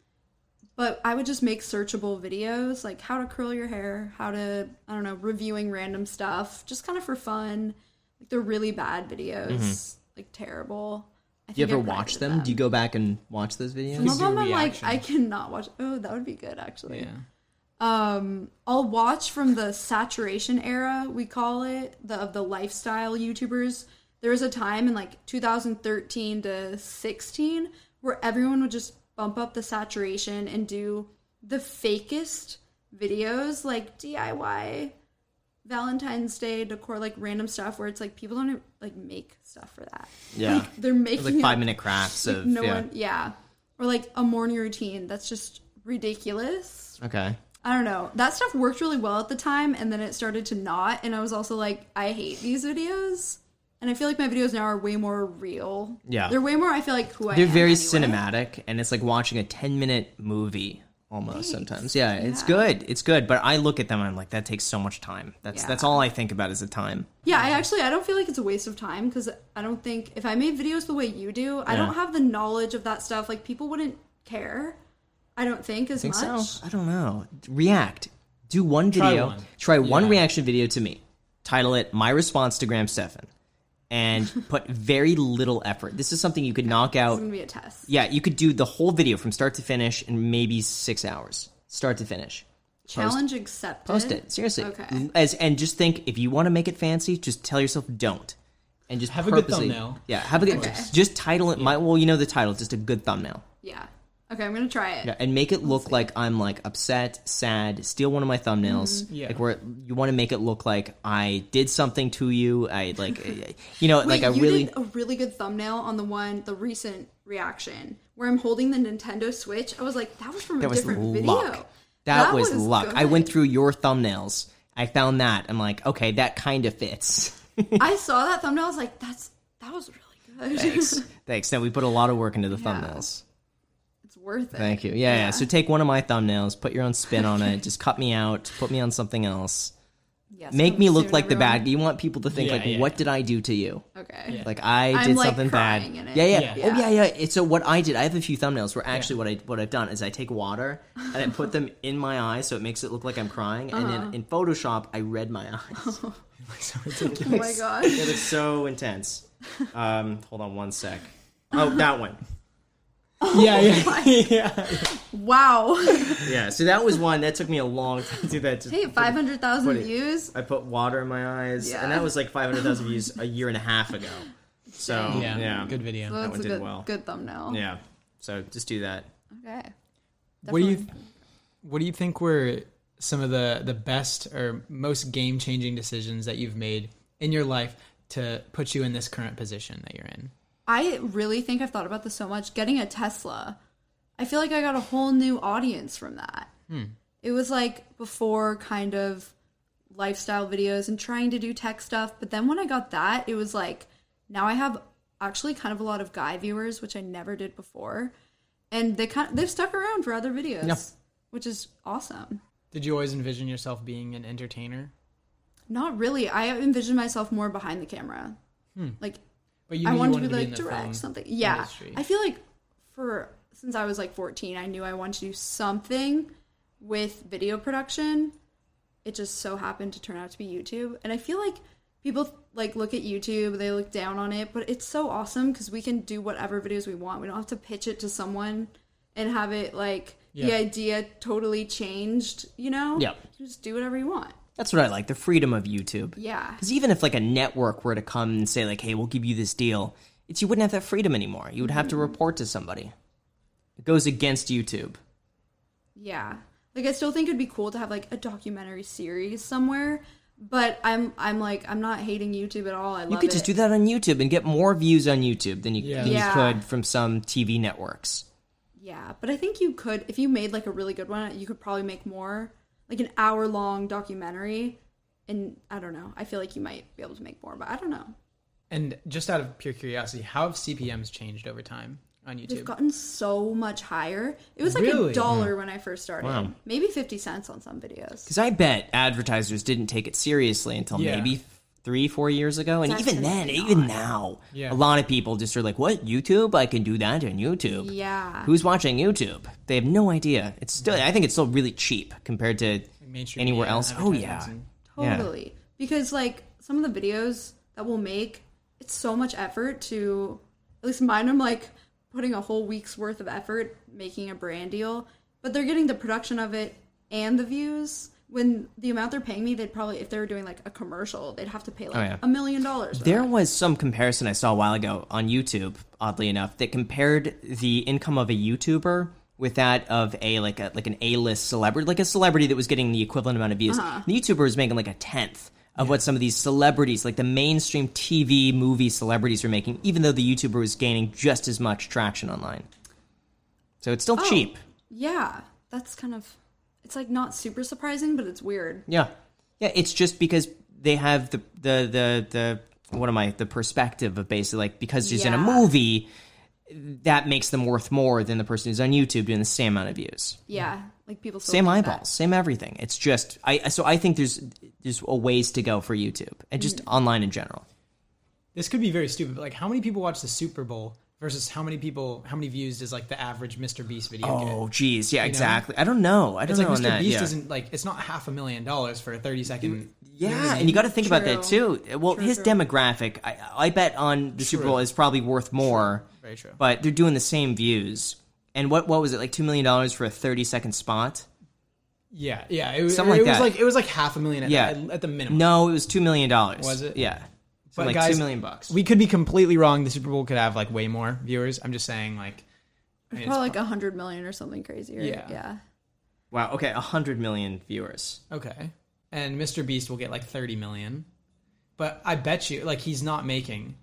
But I would just make searchable videos, like how to curl your hair, how to, I don't know, reviewing random stuff, just kind of for fun. Like they're really bad videos, like terrible. I Do you think ever I watch corrected them? Do you go back and watch those videos? Some of do them I'm like, reaction. I cannot watch. Oh, that would be good, actually. Yeah. Um, I'll watch from the saturation era, we call it, the of the lifestyle YouTubers. There was a time in like two thousand thirteen to sixteen where everyone would just bump up the saturation and do the fakest videos, like D I Y Valentine's Day decor, like random stuff where it's like people don't even, like make stuff for that. Yeah. Like, they're making Like it- five minute crafts like, of no yeah. one, yeah, or like a morning routine that's just ridiculous. Okay. I don't know. That stuff worked really well at the time, and then it started to not. And I was also like, I hate these videos. And I feel like my videos now are way more real. Yeah. They're way more, I feel like, who I They're am. very anyway. cinematic, and it's like watching a ten minute movie almost Thanks. sometimes. Yeah, it's Yeah. good. It's good. But I look at them and I'm like, that takes so much time. That's Yeah. that's all I think about is the time. Yeah, I actually, I don't feel like it's a waste of time because I don't think, if I made videos the way you do, I Yeah. don't have the knowledge of that stuff. Like, people wouldn't care, I don't think, as Think much. so? I don't know. React. Do one Try video. one. Try one Yeah. reaction video to me. Title it "My Response to Graham Stephan," and put very little effort. This is something you could knock It's out. going to be a test. Yeah, you could do the whole video from start to finish in maybe six hours, start to finish. Challenge accepted. Post it. Seriously. Okay. As and just think, if you want to make it fancy, just tell yourself don't. And just Have a good purposely- thumbnail. Yeah, have a good Okay. just title it my well, you know the title, just a good thumbnail. Yeah. Okay, I'm gonna try it. Yeah, and make it look like I'm like upset, sad, steal one of my thumbnails. Mm-hmm. Yeah. Like where you want to make it look like I did something to you. I like you know, Wait, like I you really did a really good thumbnail on the one, the recent reaction where I'm holding the Nintendo Switch. I was like, that was from a that was different luck. video. That, was, luck. I good. went through your thumbnails. I found that. I'm like, okay, that kind of fits. I saw that thumbnail. I was like, that's that was really good. Thanks. Thanks. Now we put a lot of work into the Yeah. thumbnails. It's worth it. Thank you. Yeah, yeah, So take one of my thumbnails, put your own spin on it, just cut me out, put me on something else. Yes, Make coming me look soon, like the everyone. bad. You want people to think Yeah, like, yeah, what yeah. did I do to you? Okay. Yeah. Like I I'm, did like, something bad. crying in it. Yeah, yeah, Yeah. Oh yeah, yeah. It's so what I did. I have a few thumbnails where actually what I what I've done is I take water and I put them in my eyes so it makes it look like I'm crying, and Uh-huh. then in Photoshop I read my eyes. So ridiculous. Oh my gosh. It looks so intense. Um, hold on one sec. Oh, that one. Yeah, yeah, yeah. Wow. Yeah. So that was one that took me a long time to do that. Just Hey, five hundred thousand put it- views. I put water in my eyes, Yeah. and that was like five hundred thousand views a year and a half ago. So Yeah, yeah, good video. So that's one a did good, well. good thumbnail. Yeah. So just do that. Okay. What do you Definitely. What do you think were some of the the best or most game changing decisions that you've made in your life to put you in this current position that you're in? I really think I've thought about this so much. Getting a Tesla, I feel like I got a whole new audience from that. Hmm. It was like before kind of lifestyle videos and trying to do tech stuff. But then when I got that, it was like now I have actually kind of a lot of guy viewers, which I never did before. And they kind of, they've stuck around for other videos, Yeah. which is awesome. Did you always envision yourself being an entertainer? Not really. I envision myself more behind the camera. Like But you I knew you wanted to wanted be to be like in the direct film something. Yeah, industry. I feel like for since I was like fourteen, I knew I wanted to do something with video production. It just so happened to turn out to be YouTube, and I feel like people like look at YouTube, they look down on it, but it's so awesome because we can do whatever videos we want. We don't have to pitch it to someone and have it like the Yeah. idea totally changed. You know? Yeah. You just do whatever you want. That's what I like, the freedom of YouTube. Yeah. Because even if like a network were to come and say like, hey, we'll give you this deal, it's you wouldn't have that freedom anymore. You would have to report to somebody. It goes against YouTube. Yeah. Like I still think it'd be cool to have like a documentary series somewhere, but I'm I'm like I'm not hating YouTube at all. I love You could it. just do that on YouTube and get more views on YouTube than you, Yeah. than you Yeah. could from some T V networks. Yeah, but I think you could if you made like a really good one, you could probably make more, like an hour long documentary. And I don't know. I feel like you might be able to make more, but I don't know. And just out of pure curiosity, how have C P Ms changed over time on They've YouTube? gotten so much higher. It was like Really? a dollar when I first started. Wow. Maybe fifty cents on some videos. Because I bet advertisers didn't take it seriously until Yeah. maybe three, four years ago. And even then, Definitely even not. now, Yeah. a lot of people just are like, what, YouTube? I can do that on YouTube. Yeah. Who's watching YouTube? They have no idea. It's still, I think it's still really cheap compared to Like mainstream anywhere media else. Oh, advertisements yeah. and- Yeah. Totally. Because like some of the videos that we'll make, it's so much effort to at least mine I'm like putting a whole week's worth of effort making a brand deal, but they're getting the production of it and the views. When the amount they're paying me, they'd probably if they were doing like a commercial, they'd have to pay like Oh, yeah. a million dollars. for There that. was some comparison I saw a while ago on YouTube, oddly enough, that compared the income of a YouTuber with that of a like a like an A-list celebrity, like a celebrity that was getting the equivalent amount of views. Uh-huh. The YouTuber was making like a tenth of what some of these celebrities, like the mainstream T V movie celebrities, were making, even though the YouTuber was gaining just as much traction online. So it's still Oh, cheap. Yeah, that's kind of it's like not super surprising, but it's weird. Yeah, yeah. It's just because they have the the the the what am I the perspective of basically like because she's in a Yeah. movie, that makes them worth more than the person who's on YouTube doing the same amount of views. Yeah, like people still Same think eyeballs, that. same everything. It's just I so I think there's there's a ways to go for YouTube and just Mm. online in general. This could be very stupid, but like how many people watch the Super Bowl versus how many people, how many views does like the average Mister Beast video Oh, get? geez, yeah, know? exactly. I don't know. I don't It's know like on Mister that. Beast yeah. isn't like it's not half a million dollars for a thirty second. Yeah, and you got to think about that True. too. Well, True, his true. demographic, I, I bet on the Super True. Bowl is probably worth more. Very true. But they're doing the same views. And what what was it like two million dollars for a thirty second spot? Yeah, yeah. It, was- Something like it was that. like it was like half a million at, Yeah. at, at the minimum. No, it was two million dollars. Was it? Yeah. So But like guys, two million bucks. We could be completely wrong. The Super Bowl could have like way more viewers. I'm just saying, like, I mean, it's Probably like a hundred million or something crazy. Right? Yeah. Yeah. Wow. Okay, a hundred million viewers. okay. And Mister Beast will get like thirty million, but I bet you, like, he's not making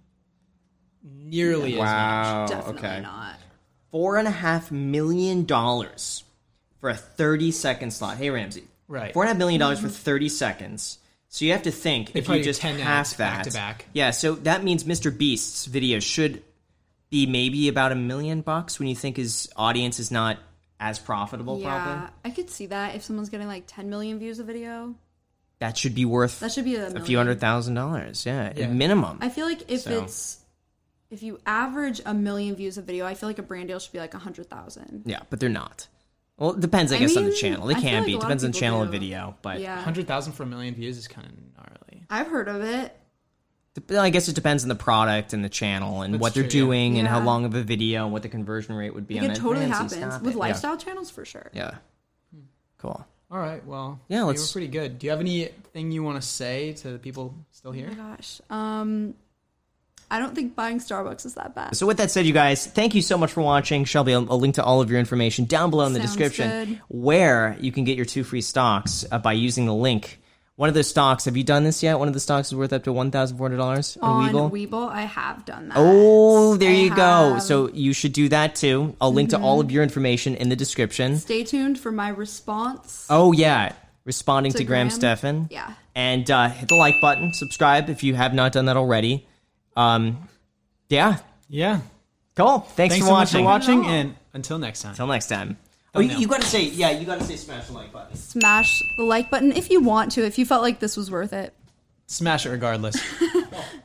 nearly as much. Wow. Definitely okay. not. Four and a half million dollars for a thirty second slot. Hey Ramsey. Right. Four and a half million dollars for thirty seconds. So you have to think They if probably you do just ten half ads that. back to back. Yeah. So that means Mister Beast's video should be maybe about a million bucks when you think his audience is not as profitable. Yeah, Probably I could see that if someone's getting like ten million views a video. that should be worth That should be a, a few million. hundred thousand dollars. Yeah, Yeah. at minimum. I feel like if So- it's if you average a million views a video, I feel like a brand deal should be like a hundred thousand. Yeah, but they're not. Well, it depends, I, I guess, on the mean, channel. They I feel can like be. a It lot of depends on the people channel do. of video, but Yeah, Hundred thousand for a million views is kind of gnarly. I've heard of it. Dep- I guess it depends on the product and the channel and That's what they're true, yeah. doing and how Yeah. long of a video and what the conversion rate would be Like on it it. totally Ramsey, happens stop with it. lifestyle channels for sure. Yeah. yeah. Cool. All right. Well, Yeah, we let's- were pretty good. Do you have anything you want to say to the people still Oh here? my gosh. Um, I don't think buying Starbucks is that bad. So with that said, you guys, thank you so much for watching. Shelby, a a link to all of your information down below in the Sounds description good. where you can get your two free stocks uh, by using the link. One of those stocks, have you done this yet? One of the stocks is worth up to one thousand four hundred dollars on, On Webull. Webull, I have done that. Oh, there I you go. have. Mm-hmm. So you should do that too. I'll link to all of your information in the description. Stay tuned for my response. Oh, yeah. Responding to, To Graham, Graham? Stephan. Yeah. And uh, hit the like button. Subscribe if you have not done that already. Um, yeah. Yeah. Cool. Thanks, Thanks for so much watching. for watching, Not at all. and until next time. Until next time. Oh, you, Thumbnail. you gotta say, yeah, you gotta say smash the like button. Smash the like button if you want to, if you felt like this was worth it. Smash it regardless. Uh,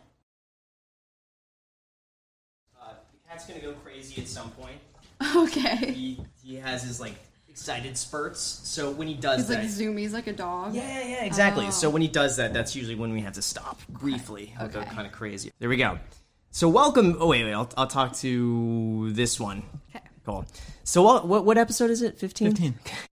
the cat's gonna go crazy at some point. Okay. He, he has his, like, excited spurts. So when he does He's that... like zoomies like a dog. Yeah, yeah, yeah, exactly. Oh. So when he does that, that's usually when we have to stop briefly. We'll go Okay. kind of crazy. There we go. So welcome. Oh wait, wait. I'll, I'll talk to this one. Okay. Cool. So what what, what episode is it? Fifteen. Fifteen.